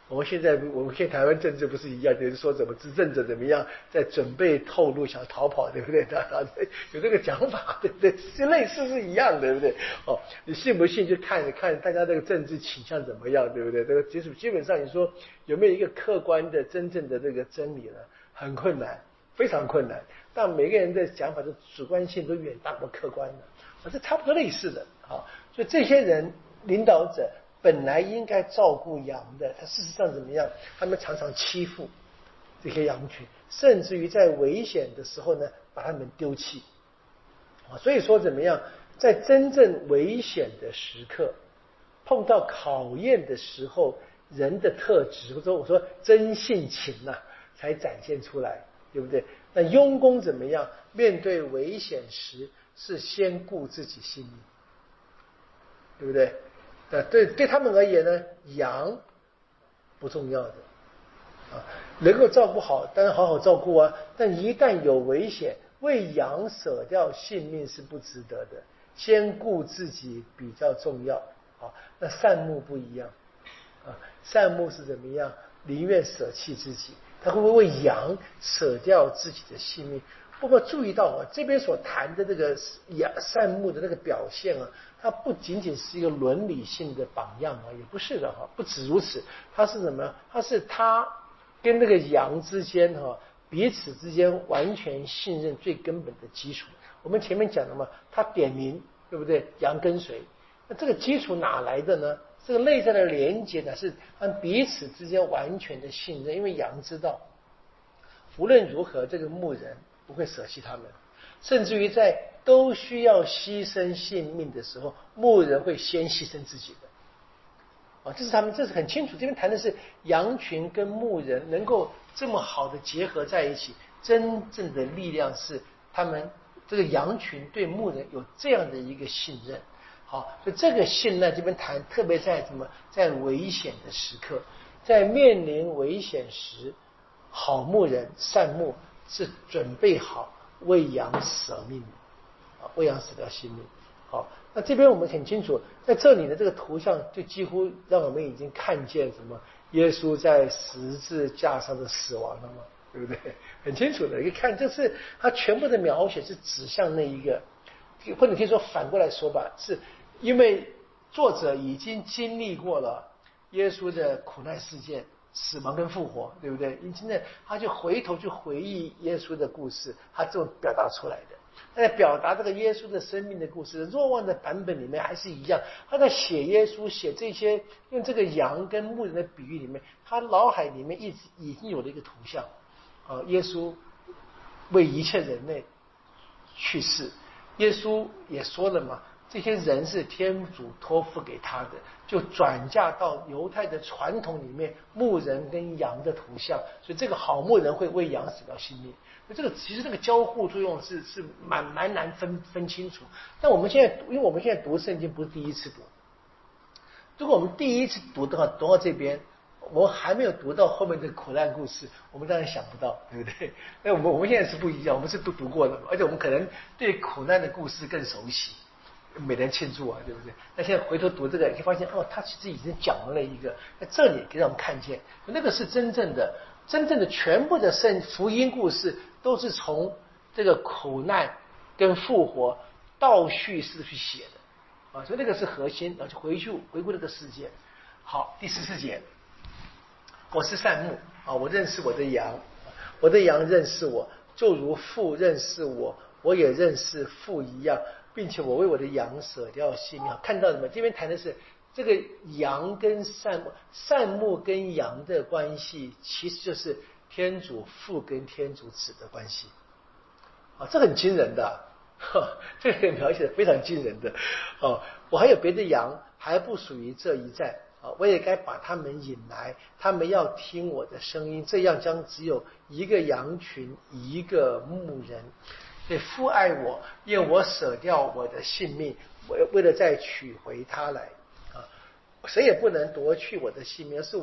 我们现在我们现在台湾政治不是一样，就是说怎么执政者怎么样在准备透露想逃跑，对不对？有这个讲法，对不对？是类似是一样，对不对？哦，你信不信就看看大家这个政治倾向怎么样，对不对？这个基础基本上你说有没有一个客观的真正的这个真理呢？很困难，非常困难。但每个人的讲法的主观性都远大过客观的，啊，这差不多类似的啊。所以这些人领导者。本来应该照顾羊的，他事实上怎么样？他们常常欺负这些羊群，甚至于在危险的时候呢，把他们丢弃。啊，所以说怎么样？在真正危险的时刻，碰到考验的时候，人的特质，或者我说真性情呐、啊，才展现出来，对不对？那庸公怎么样？面对危险时，是先顾自己性命，对不对？呃，对对他们而言呢，羊不重要的啊，能够照顾好，当然好好照顾啊。但一旦有危险，为羊舍掉性命是不值得的，先顾自己比较重要啊。那善牧不一样啊，善牧是怎么样？宁愿舍弃自己，他会不会为羊舍掉自己的性命？不过注意到啊，这边所谈的这个羊善牧的那个表现啊，它不仅仅是一个伦理性的榜样啊，也不是的哈，不止如此，它是什么？它是他跟那个羊之间哈，彼此之间完全信任最根本的基础。我们前面讲了嘛，他点名，对不对？羊跟随，那这个基础哪来的呢？这个内在的连结呢，是他彼此之间完全的信任，因为羊知道，无论如何，这个牧人不会舍弃他们，甚至于在都需要牺牲性命的时候，牧人会先牺牲自己的。啊，这是他们，这是很清楚。这边谈的是羊群跟牧人能够这么好的结合在一起，真正的力量是他们这个羊群对牧人有这样的一个信任。好，所以这个信任这边谈，特别在什么，在危险的时刻，在面临危险时，好牧人善牧是准备好为羊舍命的，啊，为羊舍掉性命。好，那这边我们很清楚，在这里的这个图像就几乎让我们已经看见什么，耶稣在十字架上的死亡了嘛，对不对？很清楚的，一看就是他全部的描写是指向那一个，或者可以说反过来说吧，是因为作者已经经历过了耶稣的苦难事件、死亡跟复活，对不对？因此呢，他就回头去回忆耶稣的故事，他这么表达出来的。他在表达这个耶稣的生命的故事，若望的版本里面还是一样，他在写耶稣、写这些用这个羊跟牧人的比喻里面，他脑海里面一直已经有了一个图像，啊，耶稣为一切人类去世，耶稣也说了嘛。这些人是天主托付给他的，就转嫁到犹太的传统里面，牧人跟羊的图像，所以这个好牧人会为羊舍掉性命。这个其实这个交互作用是是蛮蛮难分分清楚。但我们现在，因为我们现在读圣经不是第一次读，如果我们第一次读的话，读到这边，我们还没有读到后面的苦难故事，我们当然想不到，对不对？那我们我们现在是不一样，我们是都读过的，而且我们可能对苦难的故事更熟悉。每人庆祝啊，对不对？那现在回头读这个，你会发现哦，他其实已经讲了一个，在这里给让我们看见，那个是真正的、真正的全部的圣福音故事，都是从这个苦难跟复活倒叙式去写的啊，所以那个是核心，然后就回去回顾这个世界。好，第十四节，我是善牧啊，我认识我的羊，我的羊认识我，就如父认识我，我也认识父一样。并且我为我的羊舍掉性命。看到什么？这边谈的是这个羊跟善牧，善牧跟羊的关系，其实就是天主父跟天主子的关系啊，这很惊人的，呵，这个描写的非常惊人的哦。我还有别的羊，还不属于这一站啊，我也该把他们引来，他们要听我的声音，这样将只有一个羊群，一个牧人。对，父爱我，因为我舍掉我的性命，为为了再取回他来啊，谁也不能夺去我的性命，而是我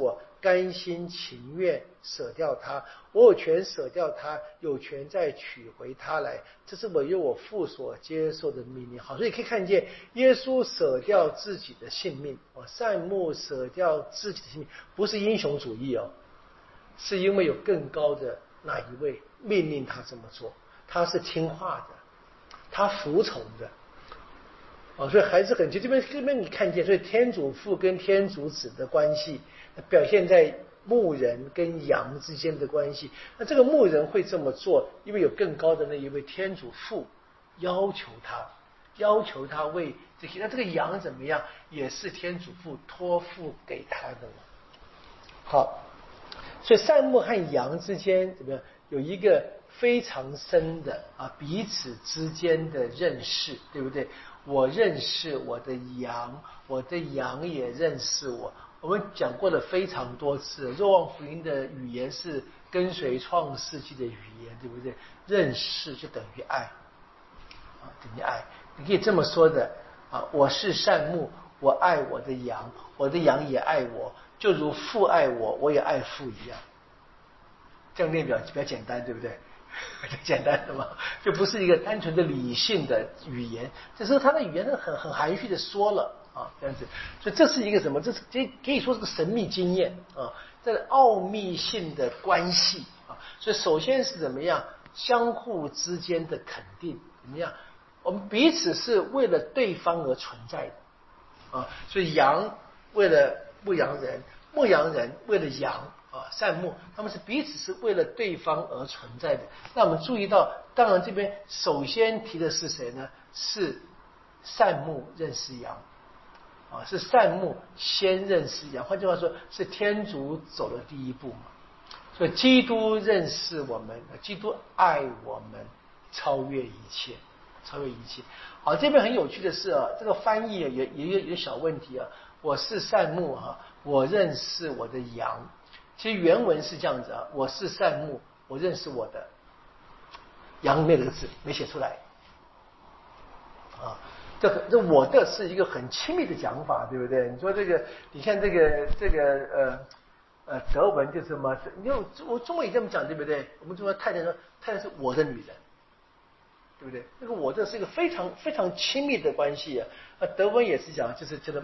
甘心情愿舍掉它，我有权舍掉它，有权再取回它来，这是我由我父所接受的命令。好，所以可以看见耶稣舍掉自己的性命，善牧舍掉自己的性命，不是英雄主义哦，是因为有更高的那一位命令他这么做，他是听话的，他服从的。哦，所以还是很就这边这边你看见，所以天主父跟天主子的关系表现在牧人跟羊之间的关系。那这个牧人会这么做，因为有更高的那一位天主父要求他，要求他为这些。那这个羊怎么样，也是天主父托付给他的嘛。好，所以善牧和羊之间怎么样，有一个非常深的啊彼此之间的认识，对不对？我认识我的羊，我的羊也认识我。我们讲过了非常多次，若望福音的语言是跟随创世纪的语言，对不对？认识就等于爱，啊，等于爱。你可以这么说的啊，我是善牧，我爱我的羊，我的羊也爱我，就如父爱我，我也爱父一样。这样念表比较简单，对不对？很简单的嘛，就不是一个单纯的理性的语言，这时候他的语言是很很含蓄的说了啊，这样子，所以这是一个什么？这是这可以说是个神秘经验啊，这个奥秘性的关系啊。所以首先是怎么样，相互之间的肯定，怎么样？我们彼此是为了对方而存在的啊，所以羊为了牧羊人，牧羊人为了羊。啊，善牧，他们是彼此是为了对方而存在的。那我们注意到，当然这边首先提的是谁呢？是善牧认识羊，啊，是善牧先认识羊。换句话说，是天主走的第一步嘛。所以基督认识我们，基督爱我们，超越一切，超越一切。好，这边很有趣的是啊，这个翻译也也也有小问题啊。我是善牧哈，我认识我的羊。其实原文是这样子啊，我是善牧，我认识我的羊，没有这个字，没写出来啊。这个这我的是一个很亲密的讲法，对不对？你说这个，你看这个这个呃呃德文就是什么？因为我中文也这么讲，对不对？我们中国太太说太太是我的女人，对不对？这个我的是一个非常非常亲密的关系啊。啊，德文也是讲，就是这个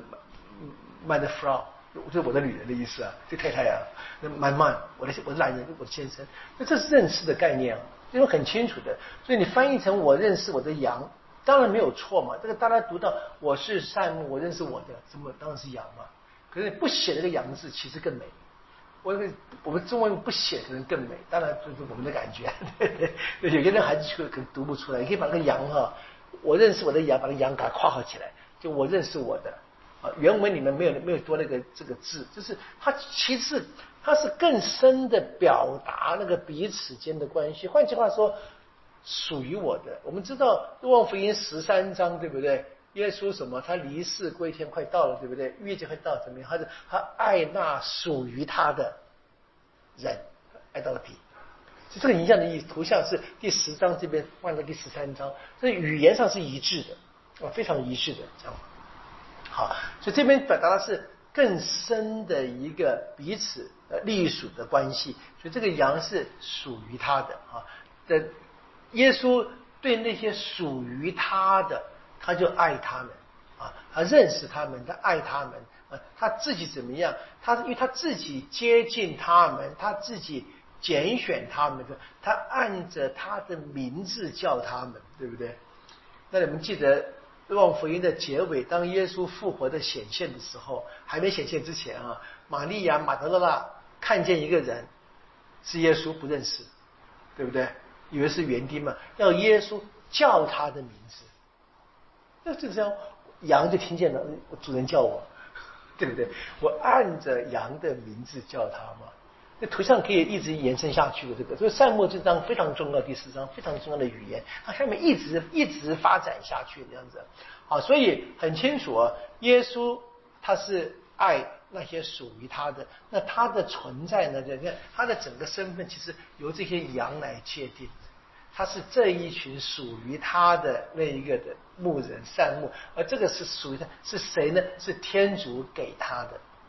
meine Frau。就是我的女人的意思啊，这太太啊，那 my man， 我的我的男人，我的先生，那这是认识的概念啊，这种很清楚的。所以你翻译成我认识我的羊，当然没有错嘛。这个大家读到我是善牧，我认识我的，怎么当然是羊嘛。可是你不写这个羊字，其实更美。我我们中文不写可能更美，当然这是我们的感觉。对对对，有些人孩子可能读不出来，你可以把那个羊哈，我认识我的羊，把那个羊给它括号起来，就我认识我的。啊，原文里面没有没有多那个这个字，就是它其实它是更深的表达那个彼此间的关系。换句话说，属于我的。我们知道《若望福音》十三章，对不对？耶稣什么？他离世归天快到了，对不对？逾越节快到，怎么样？他是他爱那属于他的人，爱到了底。这个影像的意思，图像是第十章这边换到第十三章，这语言上是一致的，啊，非常一致的这样。好，所以这边表达的是更深的一个彼此呃隶属的关系，所以这个羊是属于他的啊。的耶稣对那些属于他的，他就爱他们啊，他认识他们，他爱他们啊，他自己怎么样？他因为他自己接近他们，他自己拣选他们的，他按着他的名字叫他们，对不对？那你们记得若望福音的结尾，当耶稣复活的显现的时候，还没显现之前啊，玛利亚马德勒拉看见一个人是耶稣，不认识，对不对？以为是园丁嘛，要耶稣叫他的名字，那就这样，羊就听见了，主人叫我，对不对？我按着羊的名字叫他嘛。那图像可以一直延伸下去的，这个所以善牧这章非常重要，第四章非常重要的语言，它下面一直一直发展下去这样子。好，所以很清楚啊，耶稣他是爱那些属于他的，那他的存在呢，你看他的整个身份其实由这些羊来界定，他是这一群属于他的那一个的牧人善牧，而这个是属于他是谁呢？是天主给他的。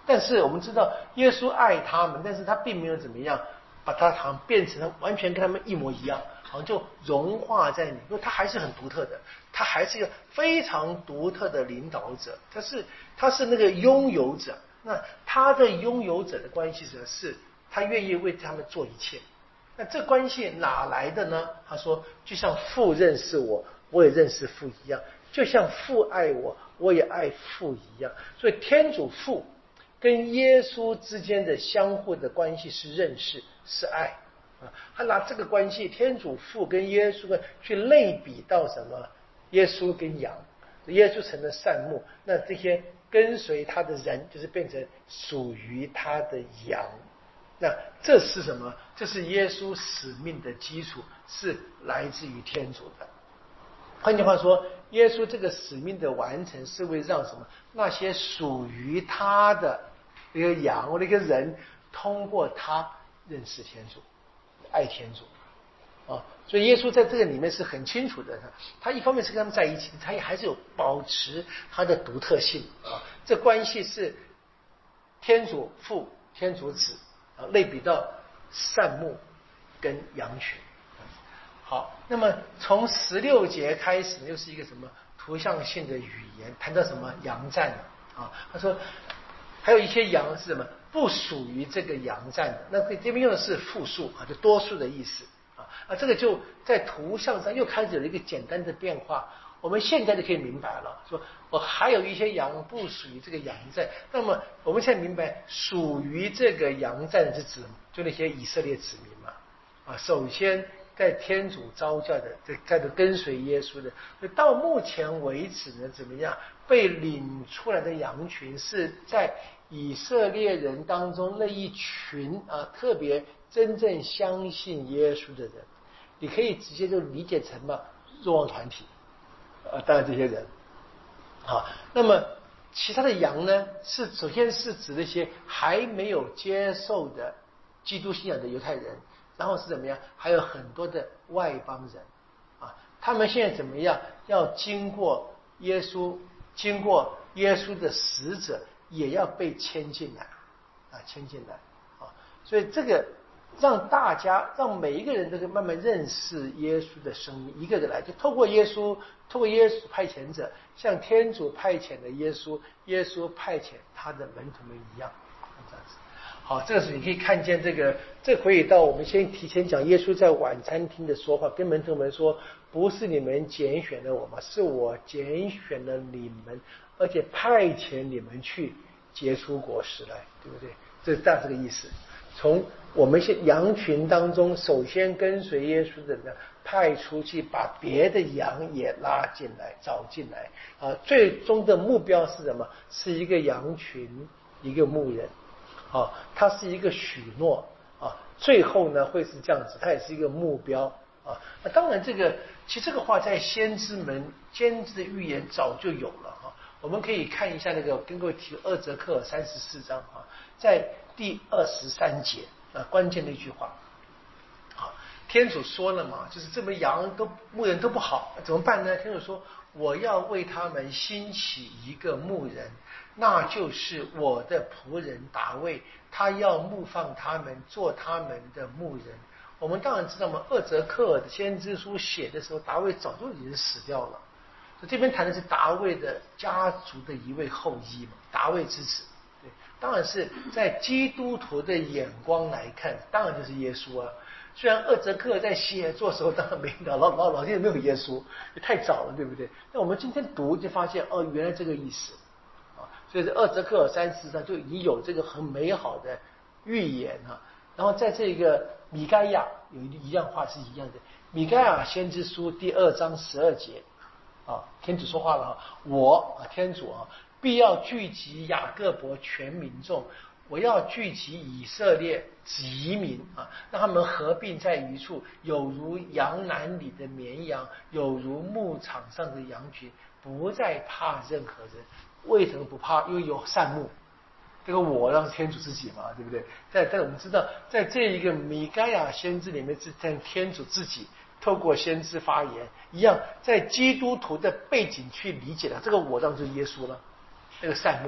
但是我们知道耶稣爱他们，但是他并没有怎么样把他好像变成完全跟他们一模一样，好像就融化在你，因为他还是很独特的，他还是一个非常独特的领导者，他是他是那个拥有者。那他的拥有者的关系者是他愿意为他们做一切。那这关系哪来的呢？他说就像父认识我，我也认识父一样，就像父爱我，我也爱父一样。所以天主父跟耶稣之间的相互的关系是认识，是爱啊。他拿这个关系，天主父跟耶稣去类比到什么？耶稣跟羊，耶稣成了善牧，那这些跟随他的人就是变成属于他的羊。那这是什么？这是耶稣使命的基础，是来自于天主的。换句话说，耶稣这个使命的完成是为让什么？那些属于他的一个羊或者一个人，通过他认识天主，爱天主啊。所以耶稣在这个里面是很清楚的，他一方面是跟他们在一起，他也还是有保持他的独特性啊。这关系是天主父、天主子啊，类比到善牧跟羊群。好，那么从十六节开始又是一个什么图像性的语言，谈到什么羊占啊？他说还有一些羊是什么不属于这个羊占的，那这边用的是复数啊，就多数的意思啊。啊，这个就在图像上又开始有了一个简单的变化。我们现在就可以明白了，说我还有一些羊不属于这个羊占，那么我们现在明白属于这个羊占是指就那些以色列子民嘛啊，首先在天主召教的，在这跟随耶稣的，到目前为止呢，怎么样被领出来的羊群是在以色列人当中那一群啊，特别真正相信耶稣的人，你可以直接就理解成嘛若望团体。呃，当然这些人，好，那么其他的羊呢，是首先是指那些还没有接受的基督信仰的犹太人，然后是怎么样？还有很多的外邦人啊，他们现在怎么样？要经过耶稣，经过耶稣的使者，也要被牵进来啊，牵进来啊，所以这个。让大家，让每一个人都可以慢慢认识耶稣的生命，一个个来，就透过耶稣，透过耶稣派遣者，像天主派遣的耶稣，耶稣派遣他的门徒们一样，这样子。好，这个时候你可以看见这个，这可以到我们先提前讲，耶稣在晚餐厅的说话，跟门徒们说，不是你们拣选了我吗？是我拣选了你们，而且派遣你们去结出果实来，对不对？这是大这个意思。从我们现羊群当中，首先跟随耶稣的人派出去，把别的羊也拉进来，找进来啊。最终的目标是什么？是一个羊群，一个牧人啊。它是一个许诺啊。最后呢，会是这样子，它也是一个目标啊。那当然，这个其实这个话在先知们先知的预言早就有了哈。我们可以看一下那个跟各位提二则克尔三十四章啊，在第二十三节啊，关键的一句话，好，天主说了嘛，就是这么羊都牧人都不好，怎么办呢？天主说，我要为他们兴起一个牧人，那就是我的仆人大卫，他要牧放他们，做他们的牧人。我们当然知道嘛，二则克尔的先知书写的时候，大卫早就已经死掉了。这边谈的是大卫的家族的一位后裔嘛，大卫之子。对，当然是在基督徒的眼光来看，当然就是耶稣啊。虽然二则克尔在写作的时候，当然没老老老老天没有耶稣，也太早了，对不对？那我们今天读就发现，哦，原来这个意思啊。所以这二则克尔三十章就已经有这个很美好的预言啊。然后在这个米该亚有一样话是一样的，米该亚先知书第二章十二节。啊，天主说话了啊，我啊，天主啊，必要聚集雅各伯全民众，我要聚集以色列极民啊，让他们合并在一处，有如羊栏里的绵羊，有如牧场上的羊群，不再怕任何人。为什么不怕？因为有善牧。这个我让天主自己嘛，对不对？在在我们知道，在这一个米该亚先知里面，是在天主自己。透过先知发言一样，在基督徒的背景去理解了这个我当就是耶稣了，那个善牧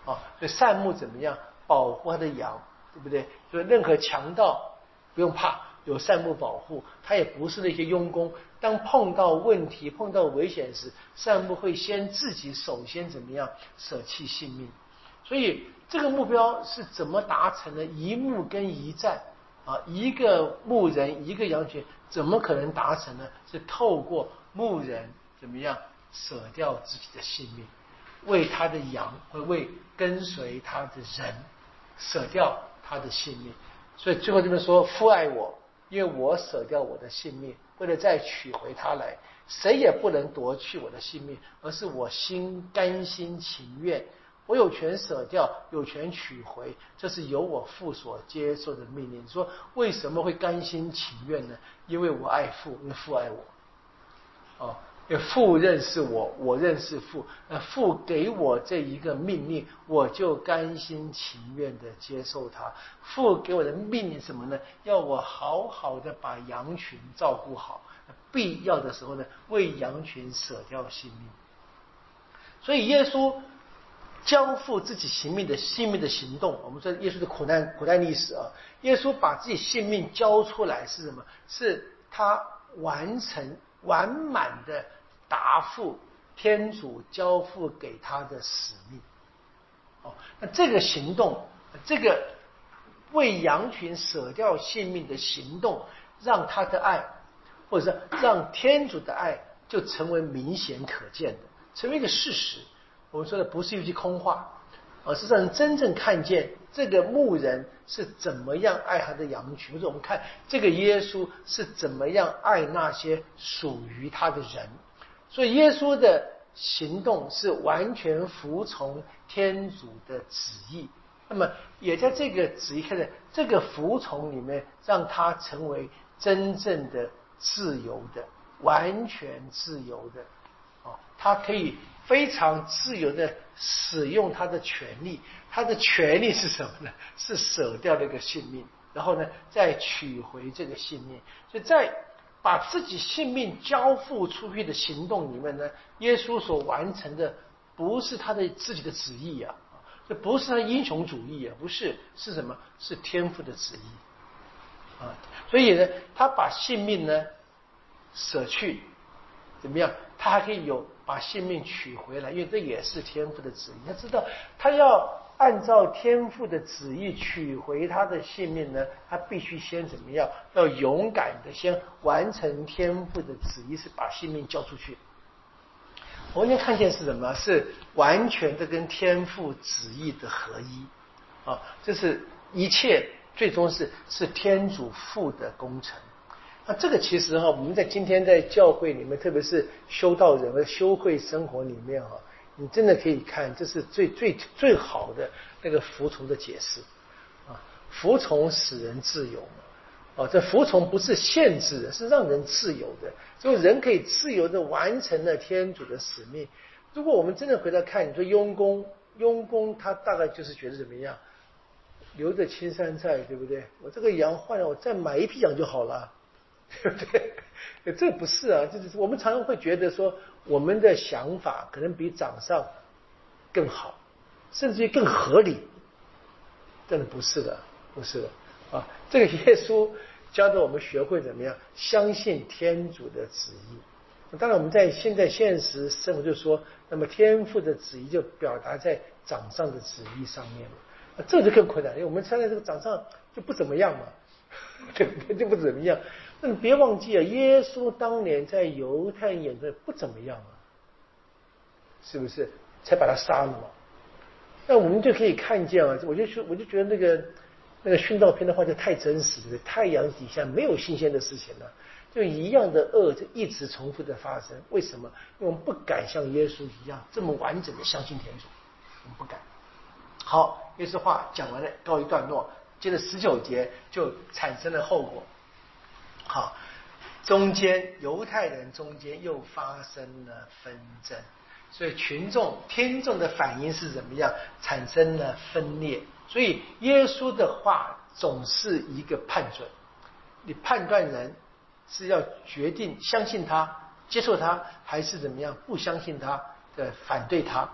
啊，所以善牧怎么样保护他的羊，对不对？所以任何强盗不用怕，有善牧保护，他也不是那些佣工。当碰到问题、碰到危险时，善牧会先自己首先怎么样舍弃性命。所以这个目标是怎么达成的？一牧跟一战啊，一个牧人一个羊群，怎么可能达成呢？是透过牧人怎么样舍掉自己的性命，为他的羊，会为跟随他的人舍掉他的性命。所以最后这边说，父爱我，因为我舍掉我的性命，为了再取回他来，谁也不能夺去我的性命，而是我心甘心情愿。我有权舍掉，有权取回，这是由我父所接受的命令。说为什么会甘心情愿呢？因为我爱父，因为父爱我。哦，因为父认识我，我认识父，那父给我这一个命令，我就甘心情愿的接受它。父给我的命令什么呢？要我好好的把羊群照顾好，必要的时候呢，为羊群舍掉性命。所以耶稣交付自己性命的性命的行动，我们说耶稣的苦难苦难历史啊，耶稣把自己性命交出来是什么？是他完成完满的答复天主交付给他的使命。哦，那这个行动，这个为羊群舍掉性命的行动，让他的爱，或者是让天主的爱，就成为明显可见的，成为一个事实。我们说的不是一句空话，而是让人真正看见这个牧人是怎么样爱他的羊群，或者我们看这个耶稣是怎么样爱那些属于他的人。所以耶稣的行动是完全服从天主的旨意，那么也在这个旨意看的这个服从里面，让他成为真正的自由的，完全自由的。哦，他可以非常自由的使用他的权利，他的权利是什么呢？是舍掉这个性命，然后呢再取回这个性命。所以在把自己性命交付出去的行动里面呢，耶稣所完成的不是他的自己的旨意啊，这不是他英雄主义啊，不是，是什么？是天父的旨意啊。所以呢，他把性命呢舍去，怎么样？他还可以有把性命取回来，因为这也是天父的旨意。他知道他要按照天父的旨意取回他的性命呢，他必须先怎么样？要勇敢的先完成天父的旨意，是把性命交出去。我们今天看见是什么？是完全的跟天父旨意的合一啊！这是一切最终是是天主父的工程。那这个其实哈，我们在今天在教会里面，特别是修道人的修会生活里面哈，你真的可以看，这是最最最好的那个服从的解释啊！服从使人自由嘛，啊，这服从不是限制的，是让人自由的，所以人可以自由的完成了天主的使命。如果我们真的回来看，你说佣工，佣工他大概就是觉得怎么样？留着青山在，对不对？我这个羊换了，我再买一批羊就好了。对不对？这不是啊，就是我们常常会觉得说，我们的想法可能比掌上更好，甚至于更合理。真的不是的，不是的啊！这个耶稣教导我们学会怎么样相信天主的旨意。当然，我们在现在现实生活就说，那么天父的旨意就表达在掌上的旨意上面了。啊，这就更困难，因为我们现在这个掌上就不怎么样嘛，对不对？就不怎么样。那你别忘记了，耶稣当年在犹太人眼中不怎么样啊，是不是？才把他杀了嘛。那我们就可以看见啊，我就说，我就觉得那个那个殉道片的话就太真实了。太阳底下没有新鲜的事情了，就一样的恶就一直重复的发生。为什么？因为我们不敢像耶稣一样这么完整的相信天主，我们不敢。好，耶稣话讲完了，告一段落。接着十九节就产生了后果。好，中间犹太人中间又发生了纷争，所以群众听众的反应是怎么样？产生了分裂。所以耶稣的话总是一个判准，你判断人是要决定相信他、接受他，还是怎么样不相信他的反对他。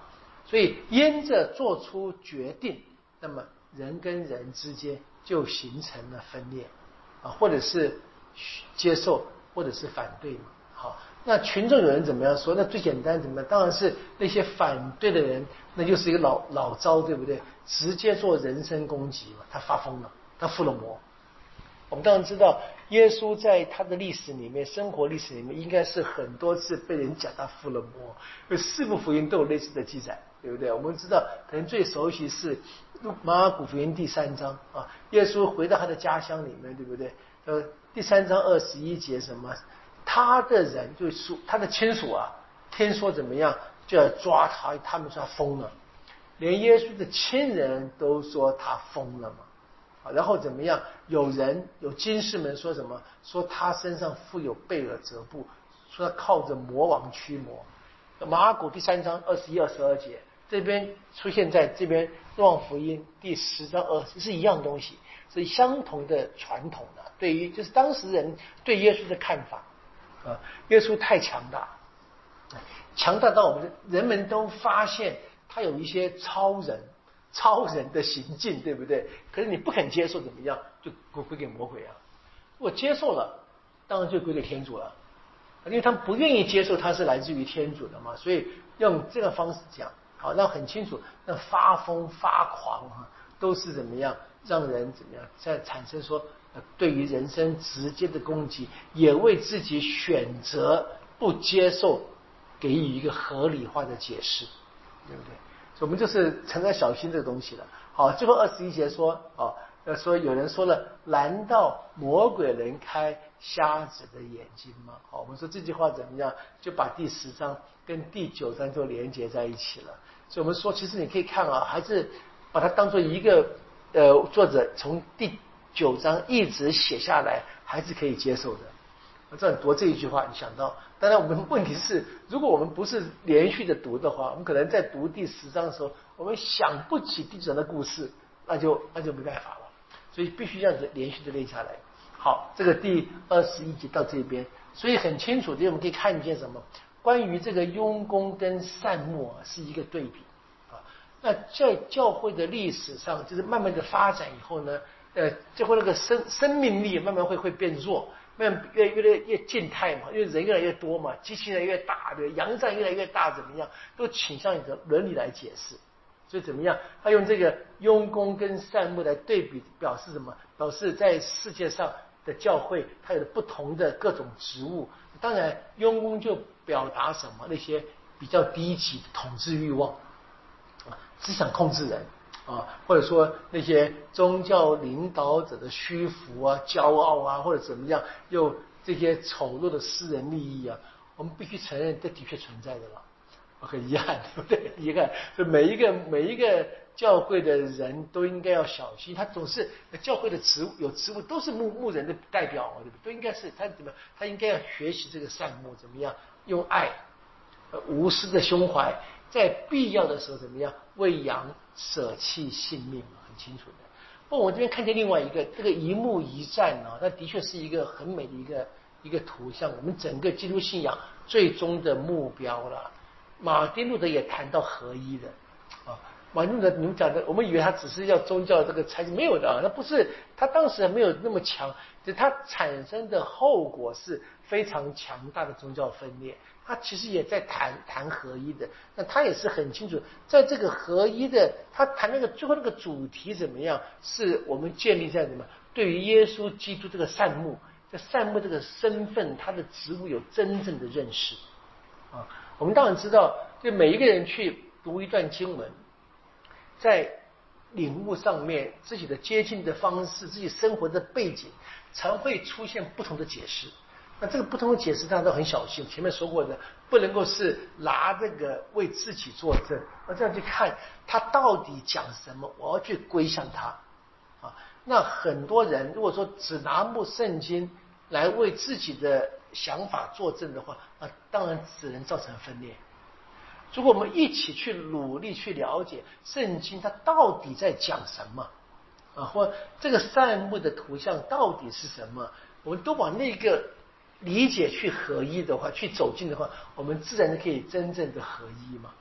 所以因着做出决定，那么人跟人之间就形成了分裂啊，或者是接受，或者是反对嘛。好，那群众有人怎么样说？那最简单怎么样？当然是那些反对的人，那就是一个老老招，对不对？直接做人身攻击嘛，他发疯了，他附了魔。我们当然知道，耶稣在他的历史里面，生活历史里面，应该是很多次被人讲他附了魔，因为四部福音都有类似的记载，对不对？我们知道，可能最熟悉是马尔谷福音第三章啊，耶稣回到他的家乡里面，对不对？呃，第三章二十一节什么？他的人就是他的亲属啊，听说怎么样就要抓他，他们说他疯了，连耶稣的亲人都说他疯了嘛。然后怎么样？有人有经士们说什么？说他身上附有贝尔泽布，说他靠着魔王驱魔。马尔谷第三章二十一、二十二节，这边出现在这边若望福音第十章二十是一样东西，是相同的传统的。对于就是当时人对耶稣的看法啊，耶稣太强大，强大到我们人们都发现他有一些超人。超人的行径，对不对？可是你不肯接受，怎么样？就归给魔鬼啊！如果接受了，当然就归给天主了，因为他们不愿意接受他是来自于天主的嘛，所以用这个方式讲，好，那很清楚，那发疯发狂啊，都是怎么样让人怎么样在产生说，呃，对于人生直接的攻击，也为自己选择不接受，给予一个合理化的解释，对不对？我们就是常常小心这个东西了。好，最后二十一节说，哦，说有人说了，难道魔鬼能开瞎子的眼睛吗？好，我们说这句话怎么样，就把第十章跟第九章就连接在一起了。所以我们说，其实你可以看啊，还是把它当做一个呃作者从第九章一直写下来，还是可以接受的。这样读这一句话，你想到，当然我们问题是，如果我们不是连续的读的话，我们可能在读第十章的时候，我们想不起第九章的故事，那就那就没办法了。所以必须这样子连续的列下来。好，这个第二十一节到这边，所以很清楚的，我们可以看见什么？关于这个雍公跟善牧啊，是一个对比啊。那在教会的历史上，就是慢慢的发展以后呢，呃，就会那个生生命力慢慢会会变弱。越越来越静态嘛，因为人越来越多嘛，机器人越大，对，洋战越来越大，怎么样，都倾向于伦理来解释。所以怎么样，他用这个雍公跟善牧来对比，表示什么？表示在世界上的教会，它有不同的各种职务。当然，雍公就表达什么？那些比较低级的统治欲望，啊，只想控制人。啊，或者说那些宗教领导者的虚浮啊、骄傲啊，或者怎么样，又这些丑陋的私人利益啊，我们必须承认，这的确存在的了。很遗憾，对不对？遗憾，就每一个每一个教会的人都应该要小心，他总是教会的职务有职务都是牧牧人的代表啊，对不对？都应该是他怎么，他应该要学习这个善牧，怎么样用爱、无私的胸怀。在必要的时候怎么样为羊舍弃性命，很清楚的。不过我这边看见另外一个这个一幕一战啊，那的确是一个很美的一个一个图像，我们整个基督信仰最终的目标了。马丁路德也谈到合一的啊，马丁路德你们讲的，我们以为他只是要宗教这个才没有的啊，那不是，他当时还没有那么强，就他产生的后果是非常强大的宗教分裂。他其实也在谈谈合一的，那他也是很清楚，在这个合一的，他谈那个最后那个主题怎么样，是我们建立在什么？对于耶稣基督这个善牧，这善牧这个身份，他的职务有真正的认识啊。我们当然知道，就每一个人去读一段经文，在领悟上面，自己的接近的方式，自己生活的背景，常会出现不同的解释。那这个不同的解释大家都很小心，前面说过的，不能够是拿这个为自己作证，我这样去看他到底讲什么，我要去归向他啊。那很多人如果说只拿部圣经来为自己的想法作证的话，那当然只能造成分裂。如果我们一起去努力去了解圣经它到底在讲什么啊，或这个善牧的图像到底是什么，我们都往那个理解去合一的话，去走近的话，我们自然可以真正的合一嘛。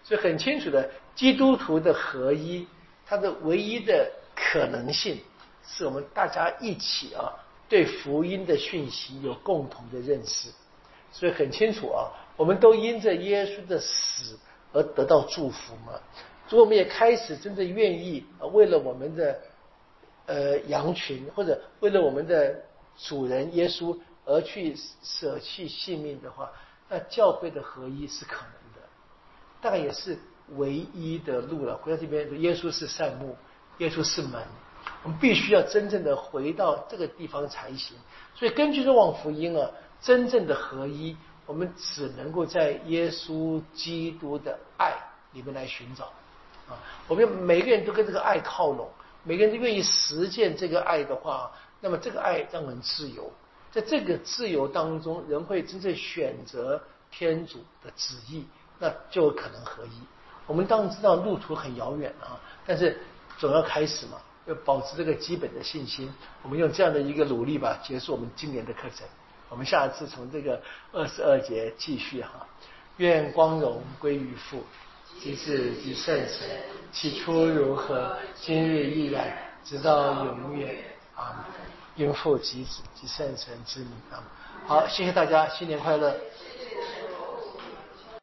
所以很清楚的，基督徒的合一，它的唯一的可能性，是我们大家一起啊，对福音的讯息有共同的认识。所以很清楚啊，我们都因着耶稣的死而得到祝福嘛。如果我们也开始真正愿意啊，为了我们的呃羊群，或者为了我们的主人耶稣而去舍弃性命的话，那教会的合一是可能的，大概也是唯一的路了。回到这边，耶稣是善牧，耶稣是门，我们必须要真正的回到这个地方才行。所以根据若望福音啊，真正的合一，我们只能够在耶稣基督的爱里面来寻找啊。我们每个人都跟这个爱靠拢，每个人都愿意实践这个爱的话，那么这个爱让人自由。在这个自由当中，人会真正选择天主的旨意，那就有可能合一。我们当然知道路途很遥远啊，但是总要开始嘛，要保持这个基本的信心。我们用这样的一个努力吧，结束我们今年的课程。我们下次从这个二十二节继续哈。愿光荣归于父，及子及圣神，起初如何，今日依然，直到永远。阿们。因父及子及圣神之名。阿们。好，谢谢大家，新年快乐。